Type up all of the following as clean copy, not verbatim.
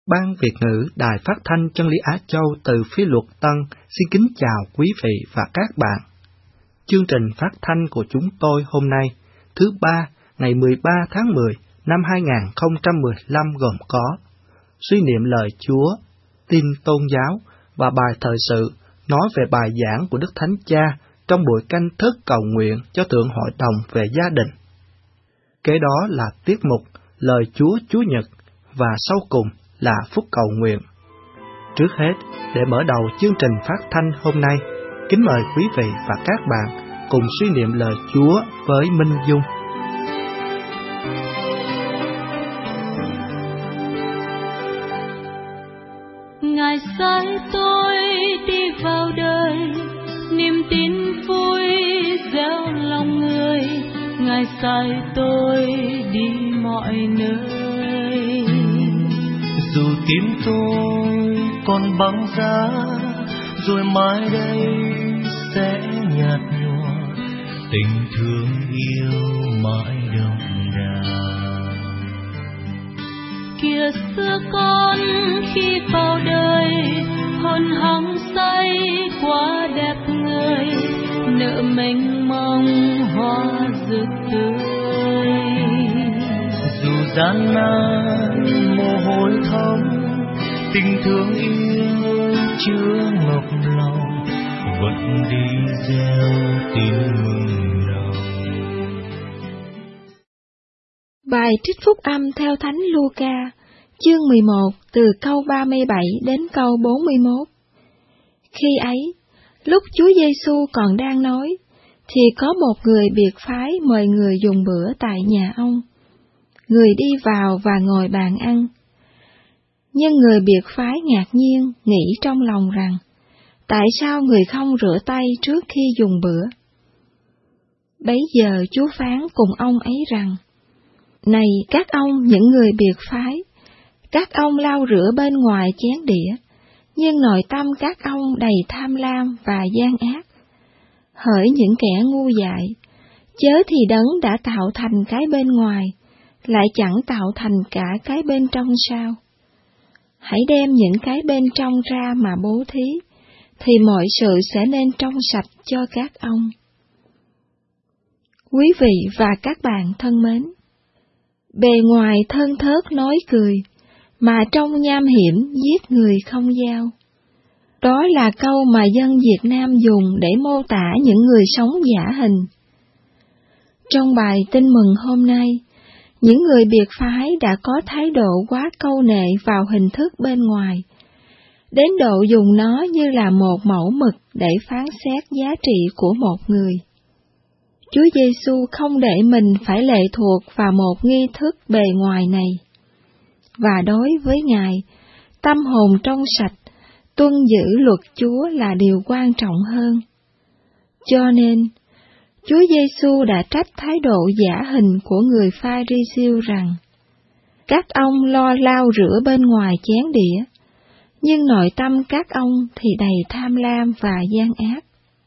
Ban Việt ngữ Đài Phát thanh Chân lý Á Châu từ phía Luật Tân xin kính chào quý vị và các bạn. Chương trình phát thanh của chúng tôi hôm nay, thứ Ba, ngày 13 tháng 10 năm 2015 gồm có suy niệm lời Chúa, tin tôn giáo và bài thời sự nói về bài giảng của Đức Thánh Cha trong buổi canh thức cầu nguyện cho Thượng Hội đồng về gia đình. Kế đó là tiết mục Lời Chúa Chúa Nhật và sau cùng là phúc cầu nguyện. Trước hết, để mở đầu chương trình phát thanh hôm nay, kính mời quý vị và các bạn cùng suy niệm lời Chúa với Minh Dung. Ngài sai tôi đi vào đời, niềm tin vui gieo lòng người. Ngài sai tôi đi mọi nơi. Dù tim tôi còn băng giá, rồi mai đây sẽ nhạt nhòa, tình thương yêu mãi đậm đà. Kìa xưa con khi vào đời, hồn hăng say quá đẹp người, nợ mênh mông hoa rực tươi. Dù gian nan mồ hôi thấm, tình thương yêu chưa ngập lòng, vẫn đi gieo tin mừng lòng. Bài trích phúc âm theo Thánh Luca, chương 11 từ câu 37 đến câu 41. Khi ấy, lúc Chúa Giêsu còn đang nói, thì có một người biệt phái mời người dùng bữa tại nhà ông. Người đi vào và ngồi bàn ăn. Nhưng người biệt phái ngạc nhiên, nghĩ trong lòng rằng, tại sao người không rửa tay trước khi dùng bữa? Bấy giờ Chúa phán cùng ông ấy rằng, này các ông những người biệt phái, các ông lau rửa bên ngoài chén đĩa, nhưng nội tâm các ông đầy tham lam và gian ác. Hỡi những kẻ ngu dại, chớ thì Đấng đã tạo thành cái bên ngoài, lại chẳng tạo thành cả cái bên trong sao? Hãy đem những cái bên trong ra mà bố thí, thì mọi sự sẽ nên trong sạch cho các ông. Quý vị và các bạn thân mến, bề ngoài thơn thớt nói cười, mà trong nham hiểm giết người không dao. Đó là câu mà dân Việt Nam dùng để mô tả những người sống giả hình. Trong bài tin mừng hôm nay, những người biệt phái đã có thái độ quá câu nệ vào hình thức bên ngoài, đến độ dùng nó như là một mẫu mực để phán xét giá trị của một người. Chúa Giêsu không để mình phải lệ thuộc vào một nghi thức bề ngoài này. Và đối với Ngài, tâm hồn trong sạch, tuân giữ luật Chúa là điều quan trọng hơn. Cho nên, Chúa Giêsu đã trách thái độ giả hình của người Pha-ri-siêu rằng, các ông lo lau rửa bên ngoài chén đĩa, nhưng nội tâm các ông thì đầy tham lam và gian ác.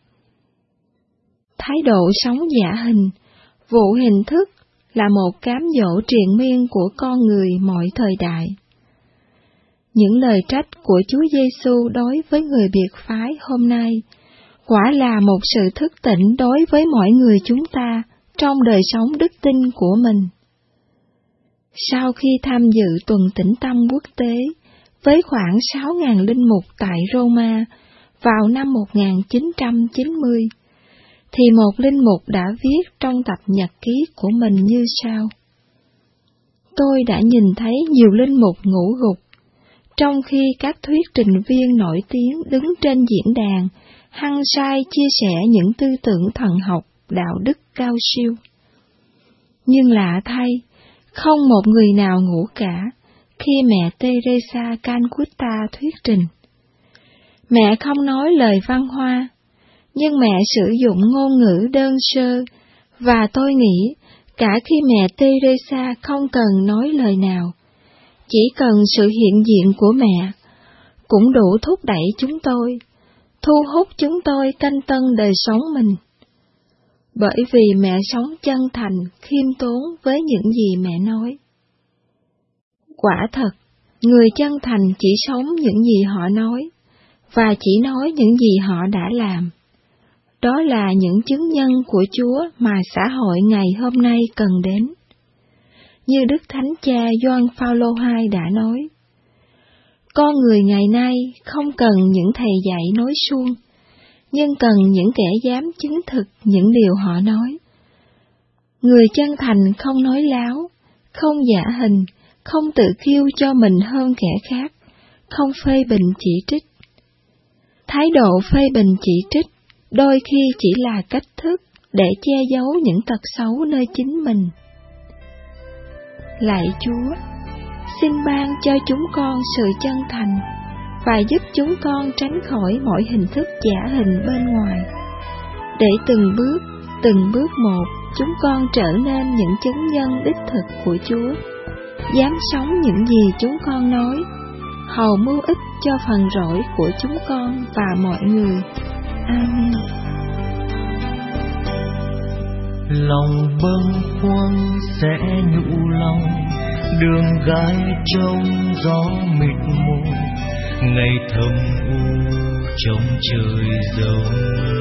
Thái độ sống giả hình, vụ hình thức là một cám dỗ triền miên của con người mọi thời đại. Những lời trách của Chúa Giêsu đối với người biệt phái hôm nay quả là một sự thức tỉnh đối với mỗi người chúng ta trong đời sống đức tin của mình. Sau khi tham dự tuần tĩnh tâm quốc tế với khoảng 6.000 linh mục tại Roma vào năm 1990, thì một linh mục đã viết trong tập nhật ký của mình như sau: tôi đã nhìn thấy nhiều linh mục ngủ gục, trong khi các thuyết trình viên nổi tiếng đứng trên diễn đàn hăng say chia sẻ những tư tưởng thần học, đạo đức cao siêu. Nhưng lạ thay, không một người nào ngủ cả khi mẹ Teresa Calcutta thuyết trình. Mẹ không nói lời văn hoa, nhưng mẹ sử dụng ngôn ngữ đơn sơ, và tôi nghĩ cả khi mẹ Teresa không cần nói lời nào, chỉ cần sự hiện diện của mẹ cũng đủ thúc đẩy chúng tôi, thu hút chúng tôi canh tân đời sống mình. Bởi vì mẹ sống chân thành, khiêm tốn với những gì mẹ nói. Quả thật, Người chân thành chỉ sống những gì họ nói, và chỉ nói những gì họ đã làm. Đó là những chứng nhân của Chúa mà xã hội ngày hôm nay cần đến. Như Đức Thánh Cha Gioan Phaolô II đã nói, con người ngày nay không cần những thầy dạy nói suông, nhưng cần những kẻ dám chứng thực những điều họ nói. Người chân thành không nói láo, không giả hình, không tự kiêu cho mình hơn kẻ khác, không phê bình chỉ trích. Thái độ phê bình chỉ trích đôi khi chỉ là cách thức để che giấu những tật xấu nơi chính mình. Lạy Chúa, xin ban cho chúng con sự chân thành và giúp chúng con tránh khỏi mọi hình thức giả hình bên ngoài, để từng bước một chúng con trở nên những chứng nhân đích thực của Chúa, dám sống những gì chúng con nói, hầu mưu ích cho phần rỗi của chúng con và mọi người. Amen. Lòng bâng khuâng sẽ nhũ lòng, đường gái trông gió mịt mù, ngày thầm u trong trời rông.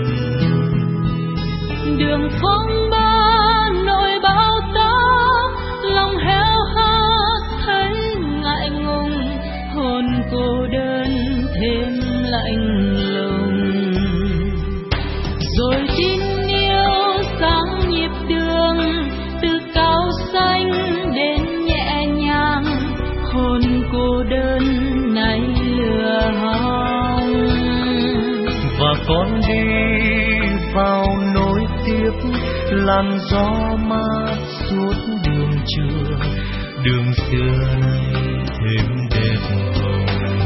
Đường phong ba nỗi bão táp, lòng heo hắt thấy ngại ngùng, hồn cô đơn thêm lạnh lùng. Rồi tin yêu sáng nhịp đường, từ cao xanh đến nhẹ nhàng, hồn cô đơn này lừa hòng. Và con đi vào nối tiếp làn gió mát suốt đường trường, đường xưa nay thêm đẹp hồng.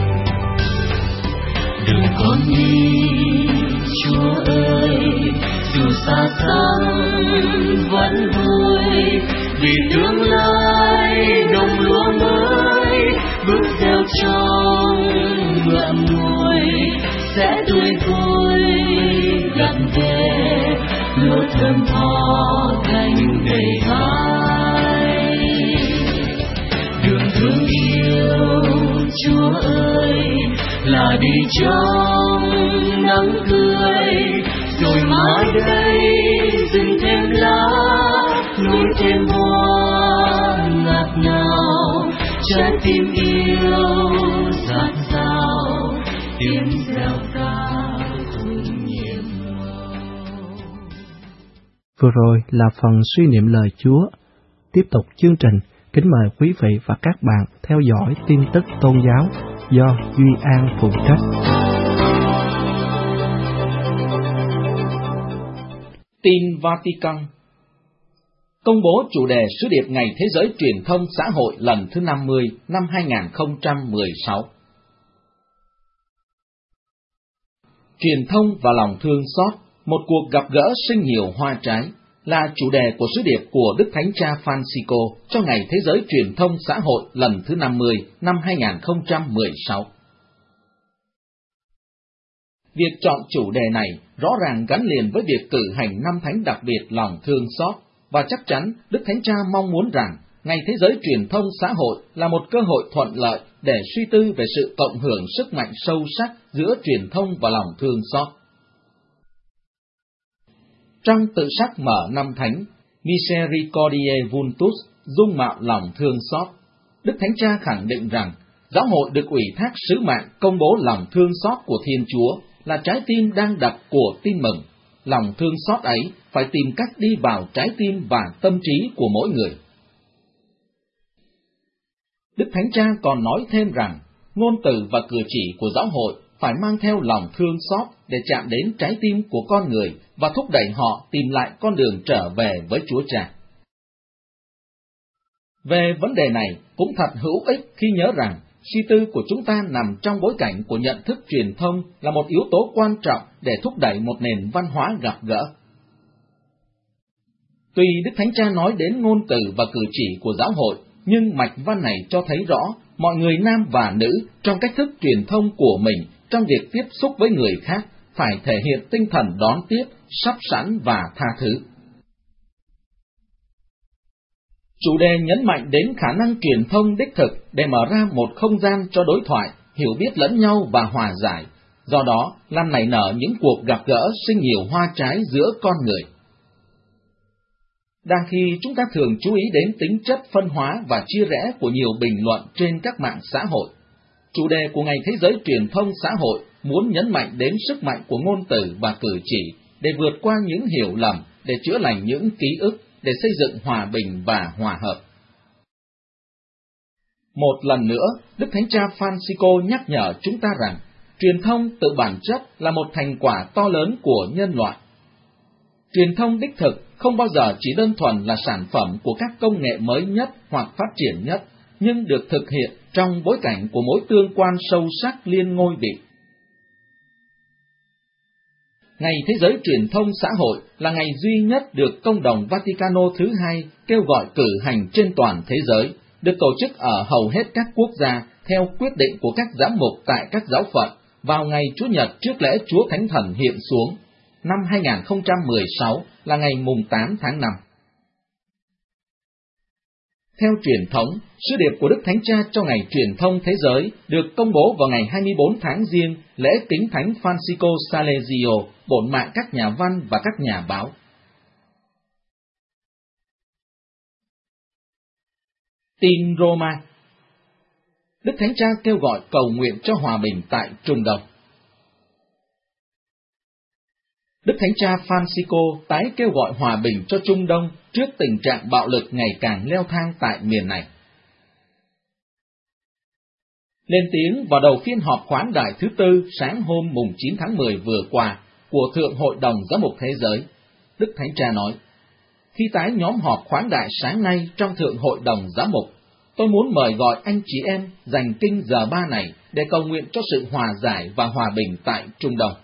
Đường con đi, Chúa ơi, dù xa xăm vẫn vui, vì tương lai đồng lúa mới bước gieo trong ngậm ngùi sẽ tươi vui gặt về lúa thơm tho cánh đầy hái. Đường thương yêu Chúa ơi là đi trong nắng tươi, rồi mãi đây rừng thêm lá, núi thêm hoa ngát ngào, trái tim yêu dạt dào, tiếng reo ca không nhiệm màu. Vừa rồi là phần suy niệm lời Chúa. Tiếp tục chương trình, kính mời quý vị và các bạn theo dõi tin tức tôn giáo do Duy An phụ trách. Tin Vatican. Công bố chủ đề sứ điệp Ngày Thế giới Truyền thông Xã hội lần thứ 50 năm 2016. Truyền thông và lòng thương xót, một cuộc gặp gỡ sinh nhiều hoa trái, là chủ đề của sứ điệp của Đức Thánh Cha Francisco cho Ngày Thế giới Truyền thông Xã hội lần thứ 50 năm 2016. Việc chọn chủ đề này rõ ràng gắn liền với việc cử hành năm thánh đặc biệt lòng thương xót, và chắc chắn Đức Thánh Cha mong muốn rằng Ngày Thế giới Truyền thông Xã hội là một cơ hội thuận lợi để suy tư về sự cộng hưởng sức mạnh sâu sắc giữa truyền thông và lòng thương xót. Trong tự sắc mở năm thánh Misericordiae Vultus, dung mạo lòng thương xót, Đức Thánh Cha khẳng định rằng giáo hội được ủy thác sứ mạng công bố lòng thương xót của Thiên Chúa là trái tim đang đập của tin mừng. Lòng thương xót ấy phải tìm cách đi vào trái tim và tâm trí của mỗi người. Đức Thánh Cha còn nói thêm rằng ngôn từ và cử chỉ của giáo hội phải mang theo lòng thương xót để chạm đến trái tim của con người và thúc đẩy họ tìm lại con đường trở về với Chúa Cha. Về vấn đề này cũng thật hữu ích khi nhớ rằng suy tư của chúng ta nằm trong bối cảnh của nhận thức truyền thông là một yếu tố quan trọng để thúc đẩy một nền văn hóa gặp gỡ. Tuy Đức Thánh Cha nói đến ngôn từ và cử chỉ của giáo hội, nhưng mạch văn này cho thấy rõ mọi người nam và nữ trong cách thức truyền thông của mình trong việc tiếp xúc với người khác phải thể hiện tinh thần đón tiếp, sắp sẵn và tha thứ. Chủ đề nhấn mạnh đến khả năng truyền thông đích thực để mở ra một không gian cho đối thoại, hiểu biết lẫn nhau và hòa giải, do đó làm nảy nở những cuộc gặp gỡ sinh nhiều hoa trái giữa con người. Đang khi chúng ta thường chú ý đến tính chất phân hóa và chia rẽ của nhiều bình luận trên các mạng xã hội, chủ đề của Ngày Thế giới Truyền thông Xã hội muốn nhấn mạnh đến sức mạnh của ngôn từ và cử chỉ để vượt qua những hiểu lầm, để chữa lành những ký ức, để xây dựng hòa bình và hòa hợp. Một lần nữa, Đức Thánh Cha Francisco nhắc nhở chúng ta rằng, truyền thông tự bản chất là một thành quả to lớn của nhân loại. Truyền thông đích thực không bao giờ chỉ đơn thuần là sản phẩm của các công nghệ mới nhất hoặc phát triển nhất, nhưng được thực hiện trong bối cảnh của mối tương quan sâu sắc liên ngôi vị. Ngày Thế giới Truyền thông Xã hội là ngày duy nhất được Công đồng Vaticano thứ hai kêu gọi cử hành trên toàn thế giới, được tổ chức ở hầu hết các quốc gia theo quyết định của các giám mục tại các giáo phận vào ngày Chủ nhật trước lễ Chúa Thánh Thần hiện xuống. Năm 2016 là ngày mùng 8 tháng 5. Theo truyền thống, sứ điệp của Đức Thánh Cha cho Ngày Truyền thông Thế giới được công bố vào ngày 24 tháng Giêng, lễ Kính Thánh Francisco Salesio, bổn mạng các nhà văn và các nhà báo. Tin Roma. Đức Thánh Cha kêu gọi cầu nguyện cho hòa bình tại Trung Đông. Đức Thánh Cha Francisco tái kêu gọi hòa bình cho Trung Đông trước tình trạng bạo lực ngày càng leo thang tại miền này. Lên tiếng vào đầu phiên họp khoáng đại thứ tư sáng hôm mùng 9 tháng 10 vừa qua của Thượng Hội đồng Giám mục Thế giới, Đức Thánh Cha nói, khi tái nhóm họp khoáng đại sáng nay trong Thượng Hội đồng Giám mục, tôi muốn mời gọi anh chị em dành kinh giờ 3 này để cầu nguyện cho sự hòa giải và hòa bình tại Trung Đông.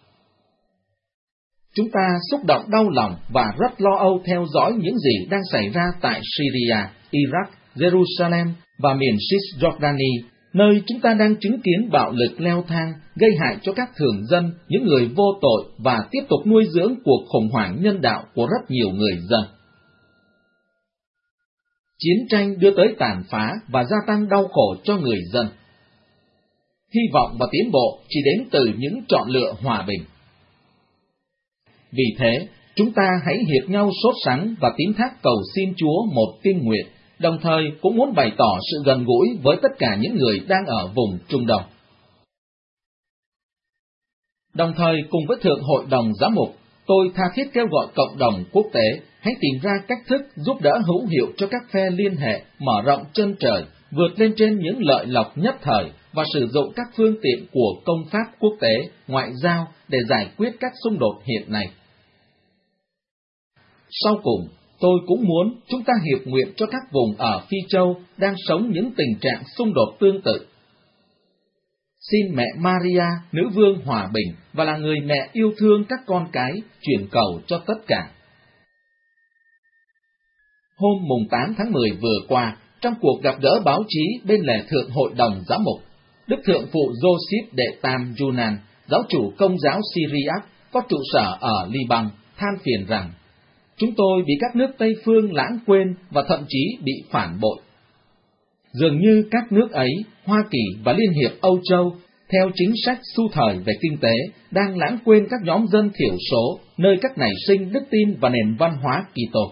Chúng ta xúc động đau lòng và rất lo âu theo dõi những gì đang xảy ra tại Syria, Iraq, Jerusalem và miền Cisjordani, nơi chúng ta đang chứng kiến bạo lực leo thang, gây hại cho các thường dân, những người vô tội và tiếp tục nuôi dưỡng cuộc khủng hoảng nhân đạo của rất nhiều người dân. Chiến tranh đưa tới tàn phá và gia tăng đau khổ cho người dân. Hy vọng và tiến bộ chỉ đến từ những chọn lựa hòa bình. Vì thế, chúng ta hãy hiệp nhau sốt sắng và tín thác cầu xin Chúa một kinh nguyện, đồng thời cũng muốn bày tỏ sự gần gũi với tất cả những người đang ở vùng Trung Đông. Đồng thời, cùng với Thượng Hội đồng Giám mục, tôi tha thiết kêu gọi cộng đồng quốc tế hãy tìm ra cách thức giúp đỡ hữu hiệu cho các phe liên hệ, mở rộng chân trời, vượt lên trên những lợi lộc nhất thời và sử dụng các phương tiện của công pháp quốc tế, ngoại giao để giải quyết các xung đột hiện nay. Sau cùng, tôi cũng muốn chúng ta hiệp nguyện cho các vùng ở Phi Châu đang sống những tình trạng xung đột tương tự. Xin mẹ Maria, nữ vương hòa bình và là người mẹ yêu thương các con cái, truyền cầu cho tất cả. Hôm mùng 8 tháng 10 vừa qua, trong cuộc gặp gỡ báo chí bên lề Thượng Hội đồng Giám mục, Đức Thượng phụ Joseph Đệ Tam Junan, giáo chủ Công giáo Syriac có trụ sở ở Liban, than phiền rằng chúng tôi bị các nước Tây phương lãng quên và thậm chí bị phản bội. Dường như các nước ấy, Hoa Kỳ và Liên hiệp Âu Châu, theo chính sách xu thời về kinh tế, đang lãng quên các nhóm dân thiểu số, nơi các nảy sinh đức tin và nền văn hóa Kitô.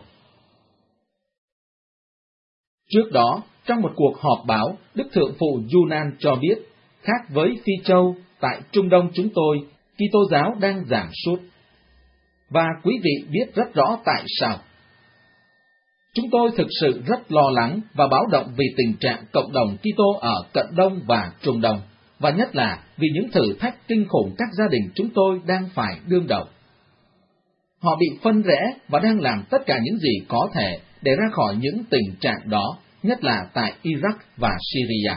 Trước đó, trong một cuộc họp báo, Đức Thượng phụ Junan cho biết, khác với Phi Châu, tại Trung Đông chúng tôi, Kitô giáo đang giảm sút. Và quý vị biết rất rõ tại sao. Chúng tôi thực sự rất lo lắng và báo động vì tình trạng cộng đồng Kitô ở Cận Đông và Trung Đông, và nhất là vì những thử thách kinh khủng các gia đình chúng tôi đang phải đương đầu. Họ bị phân rẽ và đang làm tất cả những gì có thể để ra khỏi những tình trạng đó, nhất là tại Iraq và Syria.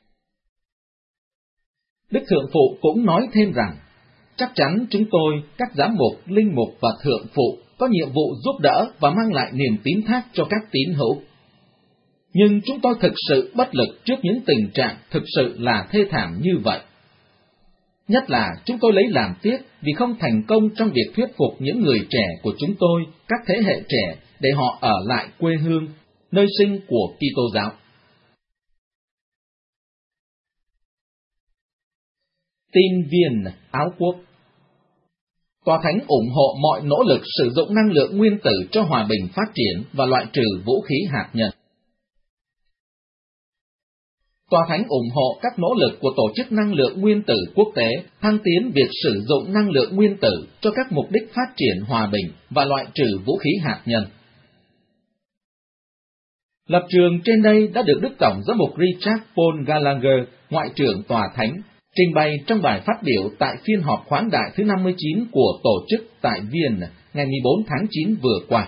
Đức Thượng phụ cũng nói thêm rằng, chắc chắn chúng tôi, các giám mục, linh mục và thượng phụ có nhiệm vụ giúp đỡ và mang lại niềm tín thác cho các tín hữu. Nhưng chúng tôi thực sự bất lực trước những tình trạng thực sự là thê thảm như vậy. Nhất là chúng tôi lấy làm tiếc vì không thành công trong việc thuyết phục những người trẻ của chúng tôi, các thế hệ trẻ, để họ ở lại quê hương, nơi sinh của Kitô giáo. Tin Viên, Áo Quốc. Tòa Thánh ủng hộ mọi nỗ lực sử dụng năng lượng nguyên tử cho hòa bình phát triển và loại trừ vũ khí hạt nhân. Tòa Thánh ủng hộ các nỗ lực của Tổ chức Năng lượng Nguyên tử Quốc tế thăng tiến việc sử dụng năng lượng nguyên tử cho các mục đích phát triển hòa bình và loại trừ vũ khí hạt nhân. Lập trường trên đây đã được Đức Tổng giám mục Richard Paul Gallagher, Ngoại trưởng Tòa Thánh, trình bày trong bài phát biểu tại phiên họp khoáng đại thứ 59 của tổ chức tại Vienna ngày 14 tháng 9 vừa qua.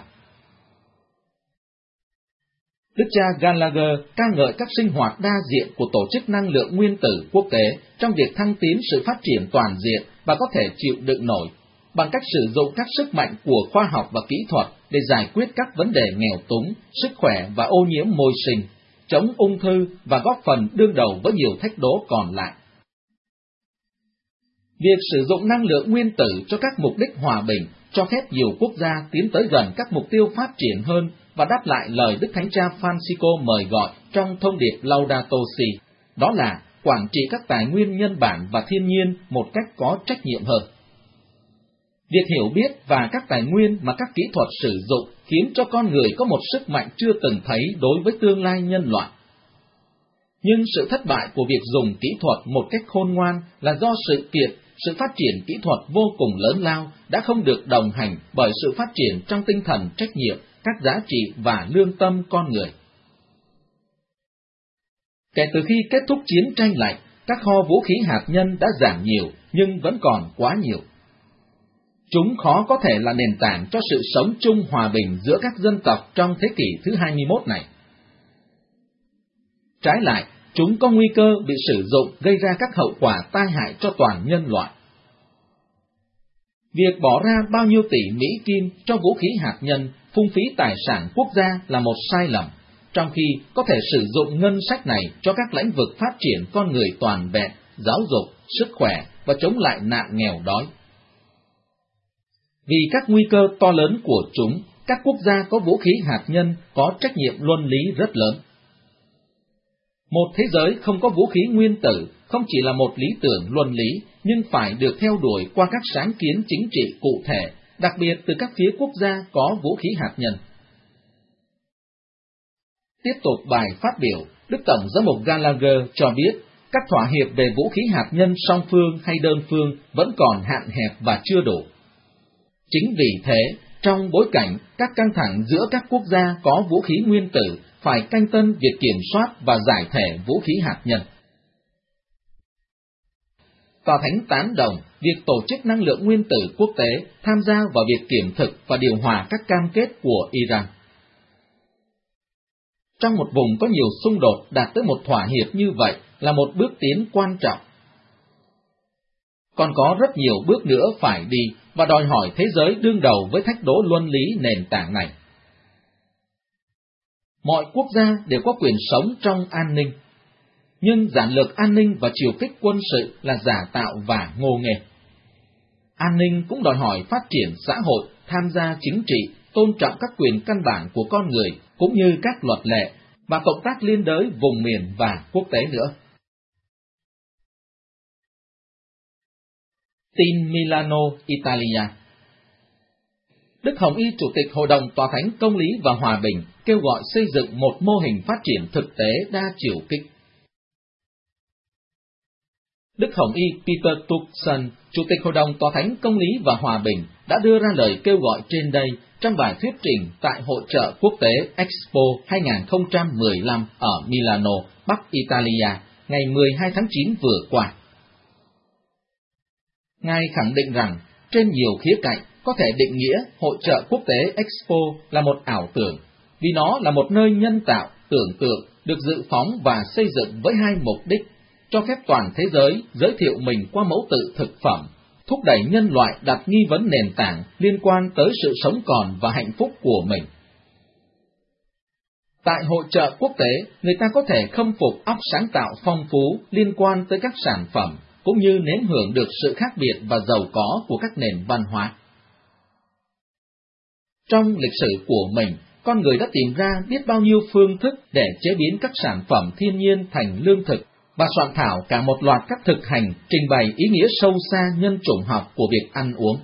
Đức cha Gallagher ca ngợi các sinh hoạt đa diện của Tổ chức Năng lượng Nguyên tử Quốc tế trong việc thăng tiến sự phát triển toàn diện và có thể chịu đựng nổi, bằng cách sử dụng các sức mạnh của khoa học và kỹ thuật để giải quyết các vấn đề nghèo túng, sức khỏe và ô nhiễm môi sinh, chống ung thư và góp phần đương đầu với nhiều thách đố còn lại. Việc sử dụng năng lượng nguyên tử cho các mục đích hòa bình cho phép nhiều quốc gia tiến tới gần các mục tiêu phát triển hơn và đáp lại lời Đức Thánh Cha Francisco mời gọi trong thông điệp Laudato Si, đó là quản trị các tài nguyên nhân bản và thiên nhiên một cách có trách nhiệm hơn. Việc hiểu biết và các tài nguyên mà các kỹ thuật sử dụng khiến cho con người có một sức mạnh chưa từng thấy đối với tương lai nhân loại. Nhưng sự thất bại của việc dùng kỹ thuật một cách khôn ngoan là do sự phát triển kỹ thuật vô cùng lớn lao đã không được đồng hành bởi sự phát triển trong tinh thần trách nhiệm, các giá trị và lương tâm con người. Kể từ khi kết thúc chiến tranh lạnh, các kho vũ khí hạt nhân đã giảm nhiều, nhưng vẫn còn quá nhiều. Chúng khó có thể là nền tảng cho sự sống chung hòa bình giữa các dân tộc trong thế kỷ thứ 21 này. Trái lại, chúng có nguy cơ bị sử dụng gây ra các hậu quả tai hại cho toàn nhân loại. Việc bỏ ra bao nhiêu tỷ Mỹ Kim cho vũ khí hạt nhân, phung phí tài sản quốc gia là một sai lầm, trong khi có thể sử dụng ngân sách này cho các lĩnh vực phát triển con người toàn vẹn, giáo dục, sức khỏe và chống lại nạn nghèo đói. Vì các nguy cơ to lớn của chúng, các quốc gia có vũ khí hạt nhân có trách nhiệm luân lý rất lớn. Một thế giới không có vũ khí nguyên tử không chỉ là một lý tưởng luân lý, nhưng phải được theo đuổi qua các sáng kiến chính trị cụ thể, đặc biệt từ các phía quốc gia có vũ khí hạt nhân. Tiếp tục bài phát biểu, Đức Tổng giám mục Gallagher cho biết các thỏa hiệp về vũ khí hạt nhân song phương hay đơn phương vẫn còn hạn hẹp và chưa đủ. Chính vì thế, trong bối cảnh các căng thẳng giữa các quốc gia có vũ khí nguyên tử phải canh tân việc kiểm soát và giải thể vũ khí hạt nhân. Tòa Thánh tán đồng việc Tổ chức Năng lượng Nguyên tử Quốc tế tham gia vào việc kiểm thực và điều hòa các cam kết của Iran. Trong một vùng có nhiều xung đột, đạt tới một thỏa hiệp như vậy là một bước tiến quan trọng. Còn có rất nhiều bước nữa phải đi và đòi hỏi thế giới đương đầu với thách đố luân lý nền tảng này. Mọi quốc gia đều có quyền sống trong an ninh, nhưng giản lược an ninh và chiều kích quân sự là giả tạo và ngô nghê. An ninh cũng đòi hỏi phát triển xã hội, tham gia chính trị, tôn trọng các quyền căn bản của con người, cũng như các luật lệ, và cộng tác liên đới vùng miền và quốc tế nữa. Tin Milano, Italia. Đức Hồng Y Chủ tịch Hội đồng Tòa Thánh Công lý và Hòa bình kêu gọi xây dựng một mô hình phát triển thực tế đa chiều kích. Đức Hồng Y Peter Turkson, Chủ tịch Hội đồng Tòa Thánh Công lý và Hòa bình, đã đưa ra lời kêu gọi trên đây trong bài thuyết trình tại Hội chợ Quốc tế Expo 2015 ở Milano, Bắc Italia, ngày 12 tháng 9 vừa qua. Ngài khẳng định rằng, trên nhiều khía cạnh, có thể định nghĩa Hội chợ Quốc tế Expo là một ảo tưởng, vì nó là một nơi nhân tạo, tưởng tượng, được dự phóng và xây dựng với hai mục đích: cho phép toàn thế giới giới thiệu mình qua mẫu tự thực phẩm, thúc đẩy nhân loại đặt nghi vấn nền tảng liên quan tới sự sống còn và hạnh phúc của mình. Tại Hội chợ Quốc tế, người ta có thể khâm phục óc sáng tạo phong phú liên quan tới các sản phẩm, cũng như nếm hưởng được sự khác biệt và giàu có của các nền văn hóa. Trong lịch sử của mình, con người đã tìm ra biết bao nhiêu phương thức để chế biến các sản phẩm thiên nhiên thành lương thực, và soạn thảo cả một loạt các thực hành trình bày ý nghĩa sâu xa nhân chủng học của việc ăn uống.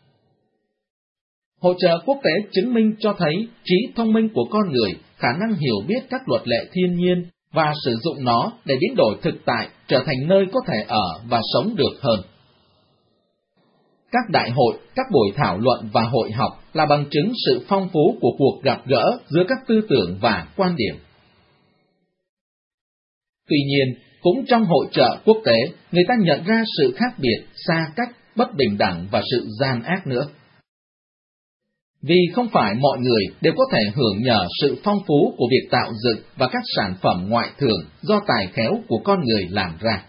Hội chợ quốc tế chứng minh cho thấy trí thông minh của con người, khả năng hiểu biết các luật lệ thiên nhiên và sử dụng nó để biến đổi thực tại trở thành nơi có thể ở và sống được hơn. Các đại hội, các buổi thảo luận và hội học là bằng chứng sự phong phú của cuộc gặp gỡ giữa các tư tưởng và quan điểm. Tuy nhiên, cũng trong hội chợ quốc tế, người ta nhận ra sự khác biệt, xa cách, bất bình đẳng và sự gian ác nữa. Vì không phải mọi người đều có thể hưởng nhờ sự phong phú của việc tạo dựng và các sản phẩm ngoại thường do tài khéo của con người làm ra.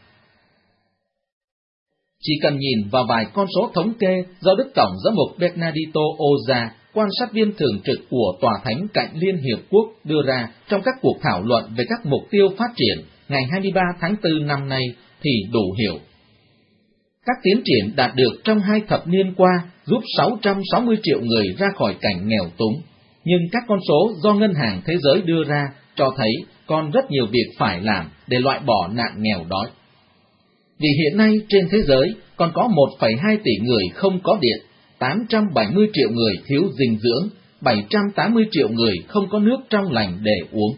Chỉ cần nhìn vào vài con số thống kê do Đức Tổng giám mục Bernardito Oza, quan sát viên thường trực của Tòa Thánh cạnh Liên Hiệp Quốc đưa ra trong các cuộc thảo luận về các mục tiêu phát triển ngày 23 tháng 4 năm nay thì đủ hiểu. Các tiến triển đạt được trong 2 thập niên qua giúp 660 triệu người ra khỏi cảnh nghèo túng, nhưng các con số do Ngân hàng Thế giới đưa ra cho thấy còn rất nhiều việc phải làm để loại bỏ nạn nghèo đói. Vì hiện nay trên thế giới còn có 1,2 tỷ người không có điện, 870 triệu người thiếu dinh dưỡng, 780 triệu người không có nước trong lành để uống.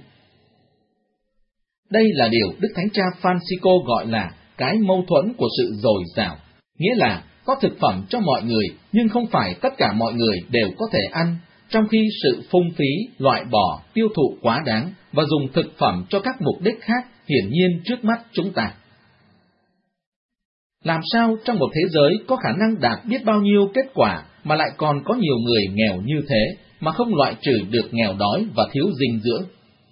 Đây là điều Đức Thánh Cha Francisco gọi là cái mâu thuẫn của sự dồi dào, nghĩa là có thực phẩm cho mọi người, nhưng không phải tất cả mọi người đều có thể ăn, trong khi sự phung phí, loại bỏ, tiêu thụ quá đáng và dùng thực phẩm cho các mục đích khác hiển nhiên trước mắt chúng ta. Làm sao trong một thế giới có khả năng đạt biết bao nhiêu kết quả mà lại còn có nhiều người nghèo như thế mà không loại trừ được nghèo đói và thiếu dinh dưỡng?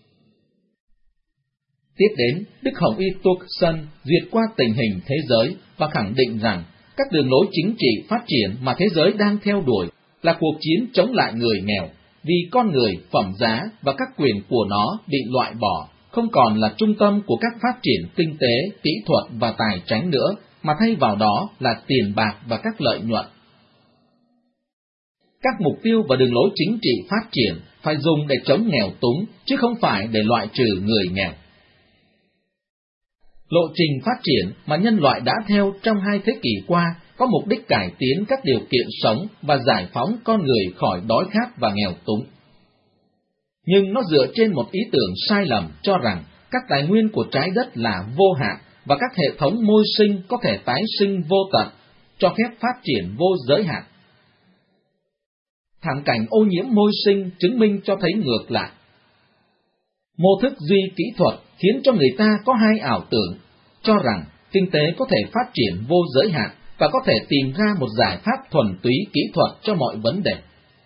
Tiếp đến, Đức Hồng Y Turkson duyệt qua tình hình thế giới và khẳng định rằng các đường lối chính trị phát triển mà thế giới đang theo đuổi là cuộc chiến chống lại người nghèo, vì con người, phẩm giá và các quyền của nó bị loại bỏ, không còn là trung tâm của các phát triển kinh tế, kỹ thuật và tài chính nữa, mà thay vào đó là tiền bạc và các lợi nhuận. Các mục tiêu và đường lối chính trị phát triển phải dùng để chống nghèo túng, chứ không phải để loại trừ người nghèo. Lộ trình phát triển mà nhân loại đã theo trong 2 thế kỷ qua có mục đích cải tiến các điều kiện sống và giải phóng con người khỏi đói khát và nghèo túng. Nhưng nó dựa trên một ý tưởng sai lầm cho rằng các tài nguyên của trái đất là vô hạn và các hệ thống môi sinh có thể tái sinh vô tận, cho phép phát triển vô giới hạn. Thảm cảnh ô nhiễm môi sinh chứng minh cho thấy ngược lại. Mô thức duy kỹ thuật khiến cho người ta có 2 ảo tưởng, cho rằng kinh tế có thể phát triển vô giới hạn và có thể tìm ra một giải pháp thuần túy kỹ thuật cho mọi vấn đề.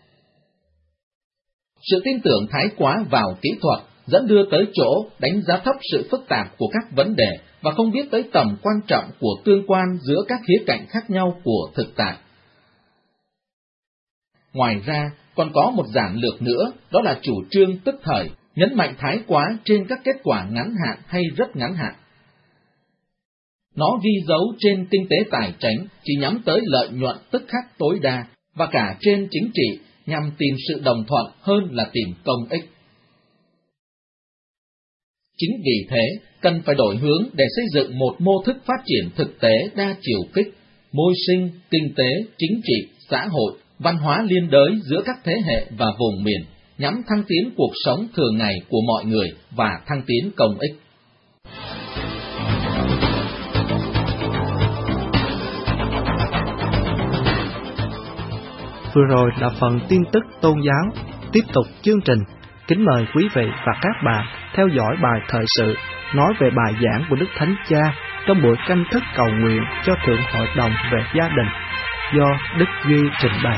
Sự tin tưởng thái quá vào kỹ thuật dẫn đưa tới chỗ đánh giá thấp sự phức tạp của các vấn đề và không biết tới tầm quan trọng của tương quan giữa các khía cạnh khác nhau của thực tại. Ngoài ra, còn có một giản lược nữa, đó là chủ trương tức thời, nhấn mạnh thái quá trên các kết quả ngắn hạn hay rất ngắn hạn. Nó ghi dấu trên kinh tế tài chính chỉ nhắm tới lợi nhuận tức khắc tối đa, và cả trên chính trị nhằm tìm sự đồng thuận hơn là tìm công ích. Chính vì thế, cần phải đổi hướng để xây dựng một mô thức phát triển thực tế đa chiều kích, môi sinh, kinh tế, chính trị, xã hội, văn hóa liên đới giữa các thế hệ và vùng miền, nhằm thăng tiến cuộc sống thường ngày của mọi người và thăng tiến công ích. Vừa rồi là phần tin tức tôn giáo. Tiếp tục chương trình, kính mời quý vị và các bạn theo dõi bài thời sự nói về bài giảng của Đức Thánh Cha trong buổi canh thức cầu nguyện cho Thượng Hội đồng về gia đình do Đức Duy trình bày.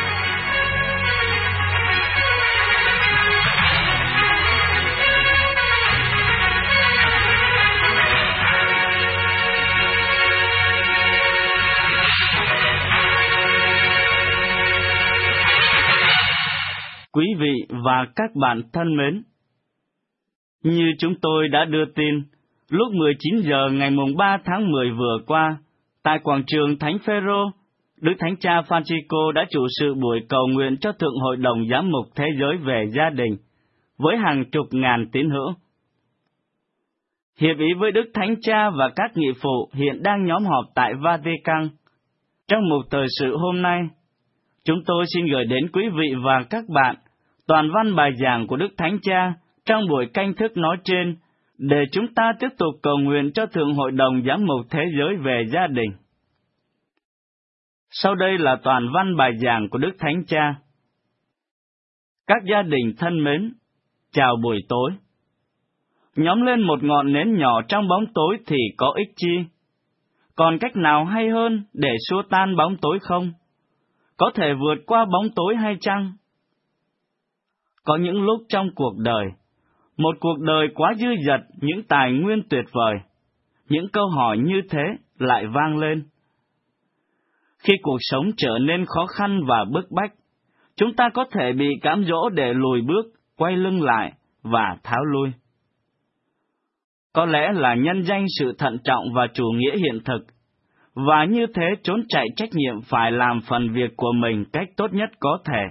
Quý vị và các bạn thân mến, như chúng tôi đã đưa tin, lúc 19 giờ ngày 3 tháng 10 vừa qua, tại quảng trường Thánh Phêrô, Đức Thánh Cha Francisco đã chủ sự buổi cầu nguyện cho Thượng Hội đồng Giám mục Thế giới về gia đình, với hàng chục ngàn tín hữu. Hiệp ý với Đức Thánh Cha và các nghị phụ hiện đang nhóm họp tại Vatican. Trong mục thời sự hôm nay, chúng tôi xin gửi đến quý vị và các bạn toàn văn bài giảng của Đức Thánh Cha trong buổi canh thức nói trên, để chúng ta tiếp tục cầu nguyện cho Thượng Hội đồng Giám mục Thế giới về gia đình. Sau đây là toàn văn bài giảng của Đức Thánh Cha. Các gia đình thân mến, chào buổi tối. Nhóm lên một ngọn nến nhỏ trong bóng tối thì có ích chi? Còn cách nào hay hơn để xua tan bóng tối không? Có thể vượt qua bóng tối hay chăng? Có những lúc trong cuộc đời, một cuộc đời quá dư dật những tài nguyên tuyệt vời, những câu hỏi như thế lại vang lên. Khi cuộc sống trở nên khó khăn và bức bách, chúng ta có thể bị cám dỗ để lùi bước, quay lưng lại và tháo lui. Có lẽ là nhân danh sự thận trọng và chủ nghĩa hiện thực, và như thế trốn chạy trách nhiệm phải làm phần việc của mình cách tốt nhất có thể.